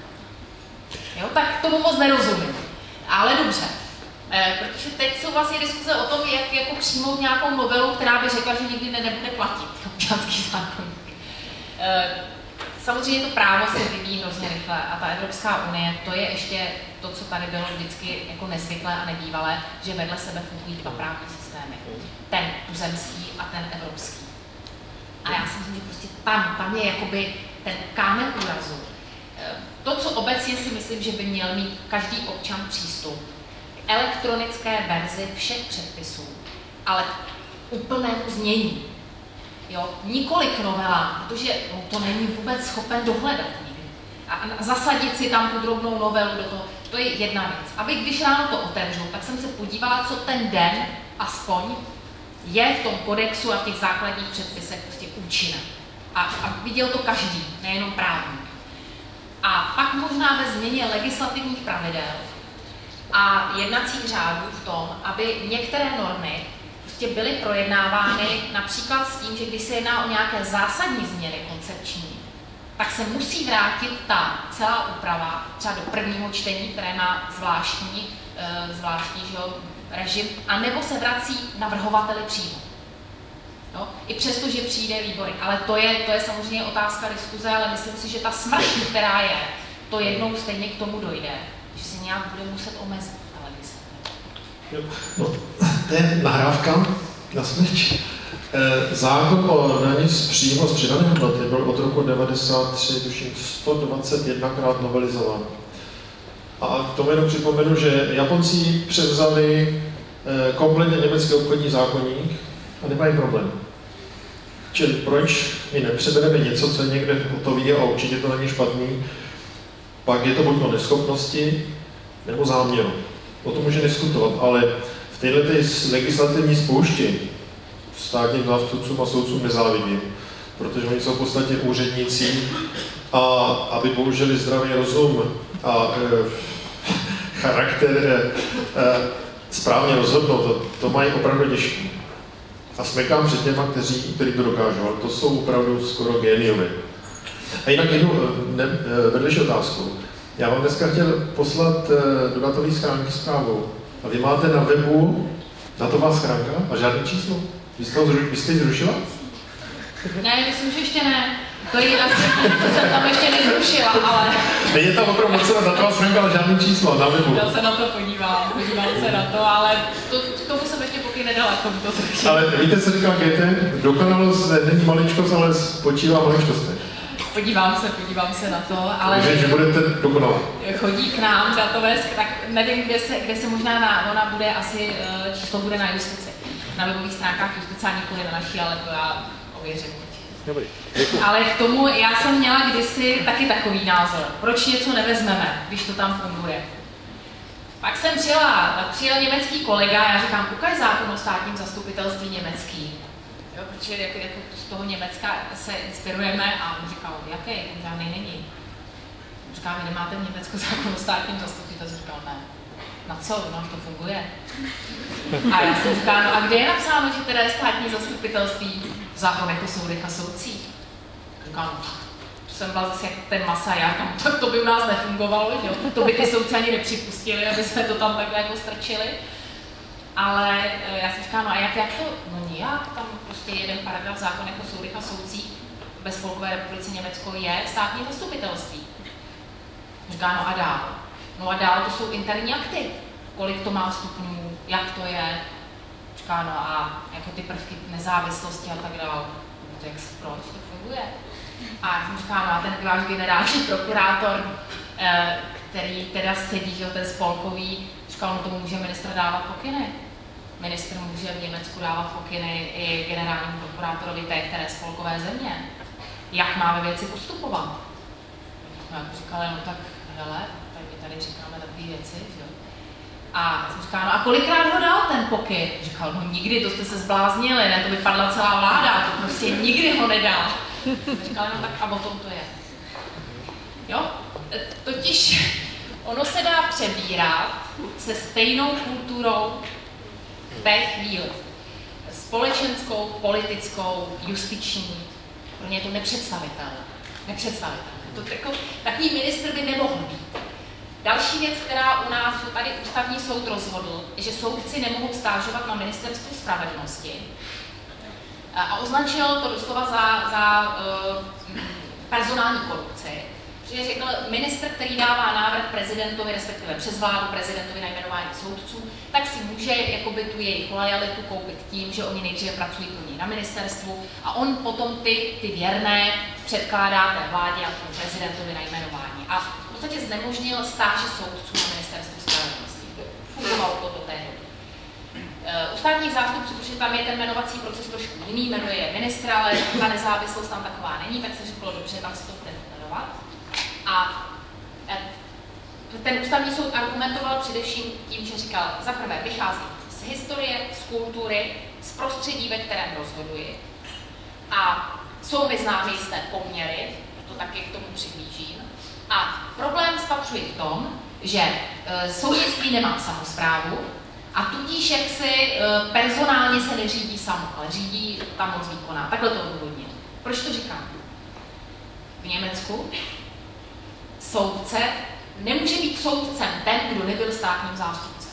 Speaker 2: Jo, tak tomu moc nerozumím. Ale dobře, e, protože teď jsou vlastně diskuze o tom, jak jako přijmout nějakou novelu, která by řekla, že nikdy ne, nebude platit občanský zákon. E, Samozřejmě to právo se vyvíjí hrozně rychle a ta Evropská unie, to je ještě to, co tady bylo vždycky jako nezvyklé a nebývalé, že vedle sebe fungují dva právní systémy. Ten tuzemský a ten evropský. A já si myslím, že prostě tam, tam je jakoby ten kámen úrazu. To, co obecně si myslím, že by měl mít každý občan přístup k elektronické verzi všech předpisů, ale k úplnému znění. Jo, nikolik novela, protože no, to není vůbec schopen dohledat nikdy. A zasadit si tam tu drobnou novelu do toho, to je jedna věc. Aby když ráno to otevřu, tak jsem se podívala, co ten den aspoň je v tom kodexu a v těch základních předpisech prostě účinné. A, a viděl to každý, nejenom právník. A pak možná ve změně legislativních pravidel a jednacích řádů v tom, aby některé normy byly projednávány například s tím, že když se jedná o nějaké zásadní změny koncepční, tak se musí vrátit ta celá úprava třeba do prvního čtení, které má zvláštní, uh, zvláštní že jo, režim, anebo se vrací navrhovateli přímo. No, i přesto, že přijde výbory. Ale to je, to je samozřejmě otázka diskuze, ale myslím si, že ta smrť, která je, to jednou stejně k tomu dojde, že se nějak bude muset omezit ta legislativa.
Speaker 4: No, to je nahrávka na smrť. Zákon o dani z příjmu z přidané hodnoty byl od roku devadesát tři, tuším, sto dvacet jedna krát novelizován. A k tomu jenom připomenu, že Japonci převzali kompletně německý obchodní zákoník a nemají problém. Čili proč my nepřebereme něco, co je někde hotový a určitě to není špatný, pak je to buď o neschopnosti nebo záměru. O tom může diskutovat, ale v této legislativní spoušti státním zástupcům a soudcům nezávidím, protože oni jsou v podstatě úředníci a aby použili zdravý rozum a e, charakter e, e, správně rozhodnout, to, to mají opravdu těžké. A smekám před těma, kteří, kteří to dokážou, ale to jsou opravdu skoro géniové. A jinak jednu ne, vedlejší otázku. Já vám dneska chtěl poslat do datové schránky zprávu. A vy máte na webu datová schránka a žádné číslo? Vy jste, vy jste ji zrušila?
Speaker 2: Ne, myslím, že ještě ne. To je asi, co jsem tam ještě nezrušila, ale...
Speaker 4: Je tam opravdu moc na datová schránka, ale žádné číslo na webu.
Speaker 2: Já se na to podívám, podívám se na to, ale to, k tomu jsem ještě poky nedala, k tomu to zrušit.
Speaker 4: Ale víte, co říkal Goethe? Dokonalost není maličkost, ale spočívá v maličkostech.
Speaker 2: Podívám se, podívám se na to, ale...
Speaker 4: Takže, že budete dokonalá.
Speaker 2: Chodí k nám datové, tak nevím, kde se, kde se možná na, ona bude asi, číslo bude na justici. Na webových stránkách justice a nikoli na naší, ale to já ověřím.
Speaker 4: Dobrý.
Speaker 2: Ale k tomu, já jsem měla kdysi taky takový názor. Proč něco nevezmeme, když to tam funguje? Pak jsem přijela, přijel německý kolega, já říkám, ukaž zákon o státním zastupitelství německý. Jo, protože jako, jako z toho Německa se inspirujeme a on říkal, jaký, žádný není. Říkám, vy nemáte v Německu zákon o státním zastupitelství? Říkal, ne. Na co? No, to funguje. A já jsem říkala, no a kde je napsáno, že teda je státní zastupitelství v zákonech o soudech a soudcích? Říkám, no, jsem byla zase jak ten Masaják, tak to by u nás nefungovalo, že jo? To by ty soudci ani nepřipustili, aby jsme to tam takhle jako strčili. Ale já jsem říkala, no a jak, jak to? No nijak, tam prostě jeden paragraf v zákonech o soudech a soudcích ve Spolkové republice Německo je státní zastupitelství. Říká, no a dál. No a dál to jsou interní akty. Kolik to má stupňů, jak to je. Říká, no a jako ty prvky nezávislosti a tak dále. No tak proč to funguje? A já jsem říkala, no a ten váš generální prokurátor, který teda sedí, že ten spolkový, říkal, no tomu může ministr dávat pokyny. Ministr může v Německu dávat pokyny i generálnímu prokurátorovi té které spolkové země. Jak má ve věci postupovat? No jak říkali, no tak hele, tak my tady říkáme takové věci, že jo. A já jsem říkala, no a kolikrát ho dal ten pokyn? Říkal, no nikdy, to jste se zbláznili, ne, to by padla celá vláda, to prostě nikdy ho nedal. Říkala, no tak a o tom to je. Jo, totiž ono se dá přebírat se stejnou kulturou v té chvíli. Společenskou, politickou, justiční. Pro ně je to nepředstavitelné. Nepředstavitelné. To jako, takový ministr by nemohl být. Další věc, která u nás, že tady ústavní soud rozhodl, že soudci nemohou stážovat na ministerstvu spravedlnosti a označil to doslova za, za uh, personální korupci. Protože řekl, ministr, který dává návrh prezidentovi, respektive přes vládu prezidentovi na jmenování soudců, tak si může jakoby tu jejich lojalitu koupit tím, že oni nejdříve pracují pro něj na ministerstvu a on potom ty, ty věrné předkládá té vládě a tomu prezidentovi na jmenování. A v podstatě znemožnil stáže soudců na ministerstvu spravedlnosti. Fungovalo to do té doby. U státních zástupců, protože tam je ten jmenovací proces trošku jiný, jmenuje ministra, ale ta nezávislost tam taková není, tak se řeklo, dobře, tam se to bude jmenovat. A ten ústavní soud argumentoval především tím, že říkal, za prvé vychází z historie, z kultury, z prostředí, ve kterém rozhoduji. A jsou mi známy jisté poměry, to taky k tomu přihlížím. A problém spatřuji v tom, že e, soudnictví nemá samosprávu a tudíž jaksi e, personálně se neřídí samo, ale řídí ta moc výkonná. Takhle to odůvodnil. Proč to říkám? v Německu soudce nemůže být soudcem ten, kdo nebyl státním zástupcem.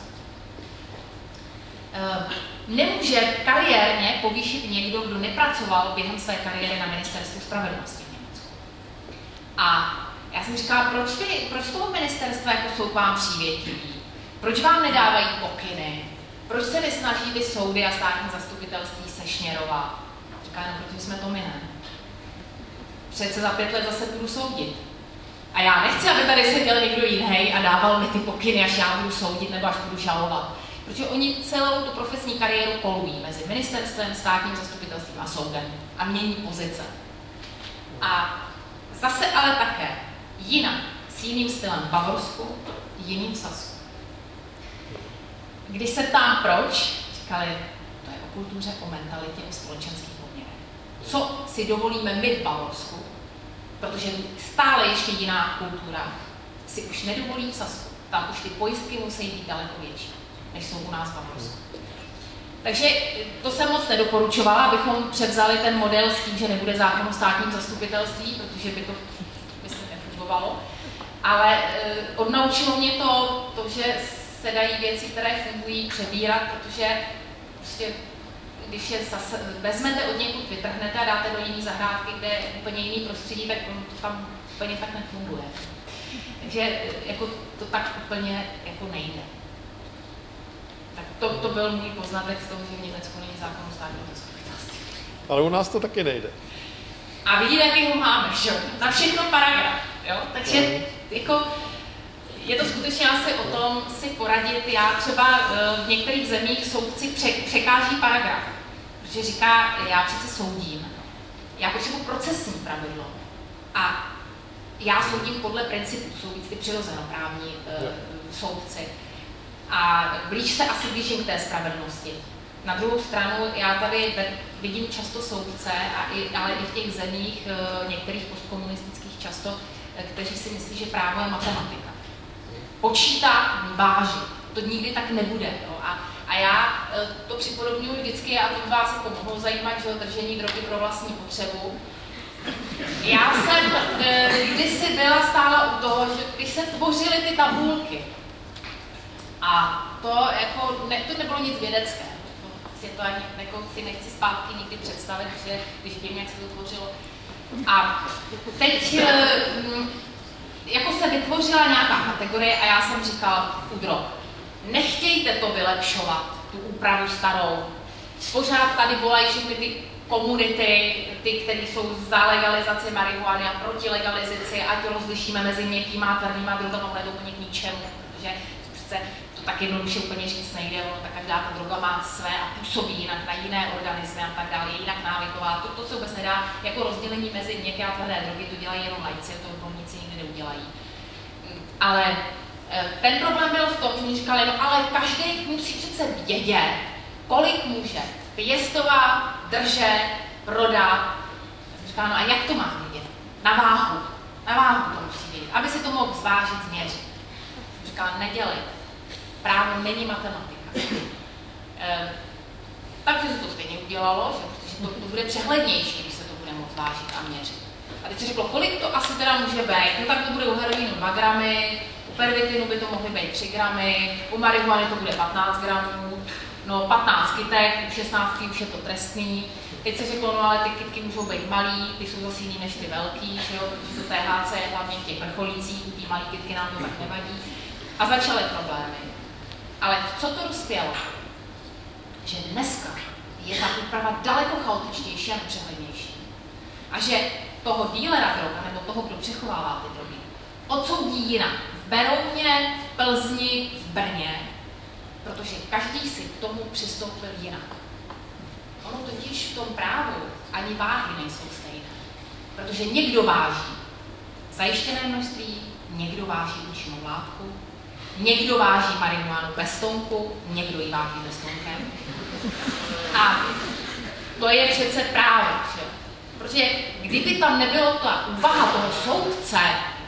Speaker 2: Nemůže kariérně povýšit někdo, kdo nepracoval během své kariéry na ministerstvu spravedlnosti v Německu. A já jsem říkala, proč, vy, proč toho ministerstva jako jsou k vám přívětiví? Proč vám nedávají pokyny? Proč se nesnaží ty soudy a státní zastupitelství sešněrovat? Říká, no, protože jsme to my ne. Přece za pět let zase budu soudit. A já nechci, aby tady seděl někdo jiný a dával mi ty pokyny, až já budu soudit nebo až budu žalovat. Protože oni celou tu profesní kariéru kolují mezi ministerstvem, státním zastupitelstvím a soudem a mění pozice. A zase ale také jinak, s jiným stylem v Bavorsku, jiným v Sasku. Když se ptám proč, říkali, to je o kultuře, o mentalitě, o společenských poměrech. Co si dovolíme my v Bavorsku, protože stále ještě jiná kultura si už nedovolí v Sasku. Tam už ty pojistky musí být daleko větší, než jsou u nás v Bavorsku. Takže to jsem moc nedoporučovala, abychom převzali ten model s tím, že nebude zákon o státním zastupitelství, protože by to myslím nefungovalo. Ale eh, odnaučilo mě to, to, že se dají věci, které fungují, přebírat, protože prostě, když je zase vezmete od někud, vytrhnete a dáte do jiné zahrádky, kde je úplně jiný prostředí, tak to tam úplně tak nefunguje. Takže jako, to tak úplně jako nejde. Tak to, to byl můj poznatek z toho, že v Německu není zákon o státním zastupitelství.
Speaker 4: Ale u nás to taky nejde.
Speaker 2: A vidíte, jak ho máme, že? Na všechno paragraf, jo? Takže jako, je to skutečně asi o tom si poradit. Já třeba v některých zemích soudci překáží paragraf, protože říká, já přece soudím, já potřebuji procesní pravidlo a já soudím podle principů, jsou víc ty přirozenoprávní uh, soudci a blíž se asi blížím k té spravedlnosti. Na druhou stranu, já tady vidím často soudce, a i, ale i v těch zemích uh, některých postkomunistických často, uh, kteří si myslí, že právo je matematika. Počítá, váží. To nikdy tak nebude. Jo? A, a já to připodobňuji vždycky, a to vás jako mohlo zajímat, že držení drogy pro vlastní potřebu. Já jsem e, kdysi byla stála u toho, že když se tvořily ty tabulky, a to, jako, ne, to nebylo nic vědeckého, to, to ani jako, si nechci zpátky nikdy představit, že když vím, jak se to tvořilo. A teď e, jako se vytvořila nějaká kategorie a já jsem říkala u drog, nechtějte to vylepšovat, tu úpravu starou. Pořád tady volají všechny ty komunity, ty, které jsou za legalizaci marihuany a proti legalizaci, ať rozlišíme mezi měkkýma a tvrdýma drogama, bude to úplně k ničemu, protože přece to tak jednoduše úplně říct nejde, ono, tak každá ta droga má své a působí jinak na jiné organismy a tak dále, je jinak návyková. To, to se vůbec nedá jako rozdělení mezi měkké a tvrdé drogy, to dělají jenom laici, to odborníci nikdy neudělají. Ale ten problém byl v tom, že mi říkali, no ale každý musí přece vědět, kolik může pěstovat, držet, prodat. Říkala, no a jak to má vědět? Na váhu. Na váhu to musí vědět, aby si to mohl zvážit, změřit. Říkala, nedělej. Právo není matematika. E, takže se to stejně udělalo, že, protože to, to bude přehlednější, když se to bude moct vážit a měřit. A teď se řeklo, kolik to asi teda může být? No tak to bude u heroinu dva gramy, u pervitinu by to mohly být tři gramy, u marihuany to bude patnáct gramů, no patnáct kytek, u šestnácti už je to trestný. Teď se řeklo, no ale ty kytky můžou být malý, ty jsou zase jiný než ty velký, že jo, protože to T H C je hlavně v těch vrcholících, ty malý kytky nám to tak nevadí. A začaly problémy. Ale co to dospělo? Že dneska je ta úprava daleko chaotičtější a nepřehlednější. A že toho dílera droga, nebo toho, kdo přechovává ty drogy, odsoudí jinak. V Berouně, v Plzni, v Brně, protože každý si k tomu přistoupil jinak. Ono totiž v tom právu ani váhy nejsou stejné. Protože někdo váží zajištěné množství, někdo váží účinnou látku, někdo váží marihuanu bez tonku, někdo ji váží bez tonkem. A to je přece právo, že? Protože kdyby tam nebylo ta úvaha toho soudce,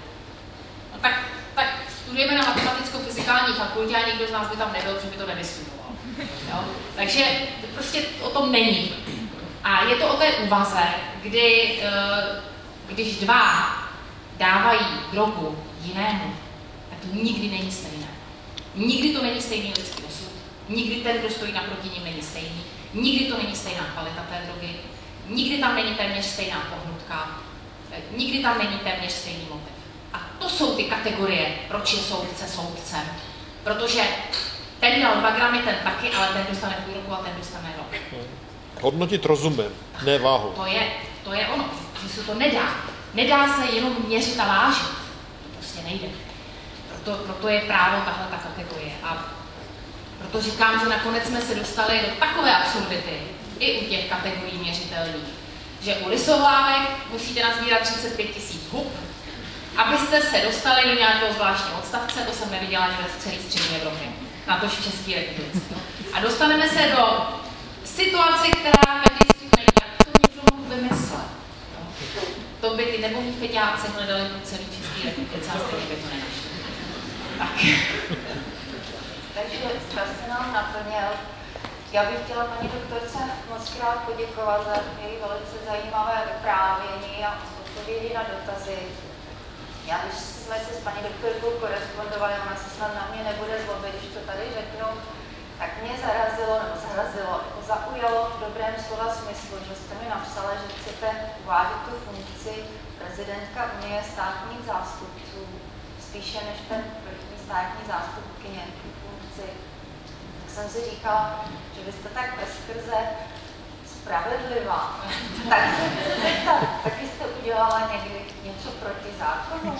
Speaker 2: no tak, tak studujeme na matematicko-fyzikální fakultě a nikdo z nás by tam nebyl, protože by to nevystudoval. Jo? Takže to prostě o tom není. A je to o té úvaze, kdy uh, Když dva dávají drogu jinému, tak to nikdy není stejné. Nikdy to není stejný lidský osud, nikdy ten, kdo stojí naproti ním, není stejný, nikdy to není stejná kvalita té drogy, nikdy tam není téměř stejná pohnutka, nikdy tam není téměř stejný motiv. A to jsou ty kategorie, proč je soudce soudcem. Protože ten dal dva gramy, ten taky, ale ten dostane půl roku a ten dostane rok.
Speaker 4: Hodnotit rozumem, ne váhu.
Speaker 2: To je, to je ono, že se to nedá. Nedá se jenom měřit a vážit. To prostě nejde. Proto, proto je právo tahle ta kategorie. A proto říkám, že nakonec jsme se dostali do takové absurdity, i u těch kategorií měřitelných, že u lisovlávek musíte nazbírat třicet pět tisíc hub, abyste se dostali do nějakého zvláštního odstavce, to jsem neviděla ani v celé střední Evropě, na to v České republice. A dostaneme se do situace, která každý z těch nejde, to někdo mohl vymyslet. To by ty nebohý feťáci hledali po celé České republice a stejně by to nenašli. Tak.
Speaker 1: Takže čas se nám naplnil. Já bych chtěla paní doktorce moc krát poděkovat za její velice zajímavé vyprávění a odpovědi na dotazy. Já, když jsme se s paní doktorkou korespondovali, ona se snad na mě nebude zlobit, když to tady řeknu, tak mě zarazilo, nebo zarazilo, jako zaujalo v dobrém slova smyslu, že jste mi napsala, že chcete uvádět tu funkci prezidentka Unie státních zástupců, spíše než ten vrchní státní zástupkyně tu funkci. Tak jsem si říkala, že vy jste tak bezkrze spravedlivá. Tak se chci zeptat, taky jste udělala někdy něco proti zákonu?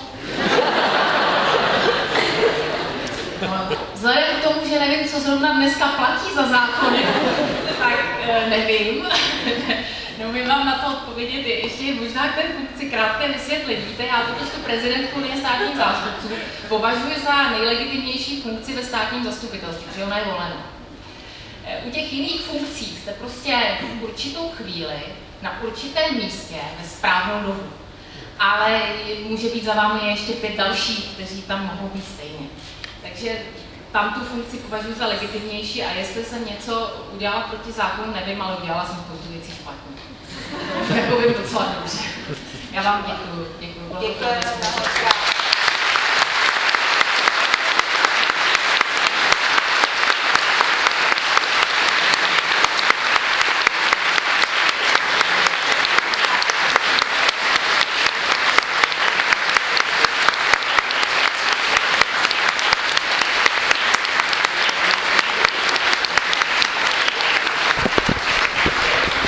Speaker 2: No, vzhledem k tomu, že nevím, co zrovna dneska platí za zákony, tak e, nevím. Neumím vám na to odpovědět. Ještě možná k té funkci krátké vysvětlit. Víte, já totiž tu prezidentku Unie státních zástupců považuji za nejlegitimnější funkci ve státním zastupitelství, že ona je volena. U těch jiných funkcí jste prostě v určitou chvíli na určitém místě ve správnou dobu. Ale může být za vámi ještě pět dalších, kteří tam mohou být stejně. Takže tam tu funkci považuji za legitimnější a jestli jsem něco udělala proti zákonu, nevím, ale udělala jsem spoustu věcí špatně. Tak vím docela dobře. Já vám děkuju. Děkuju.
Speaker 1: Děkujeme.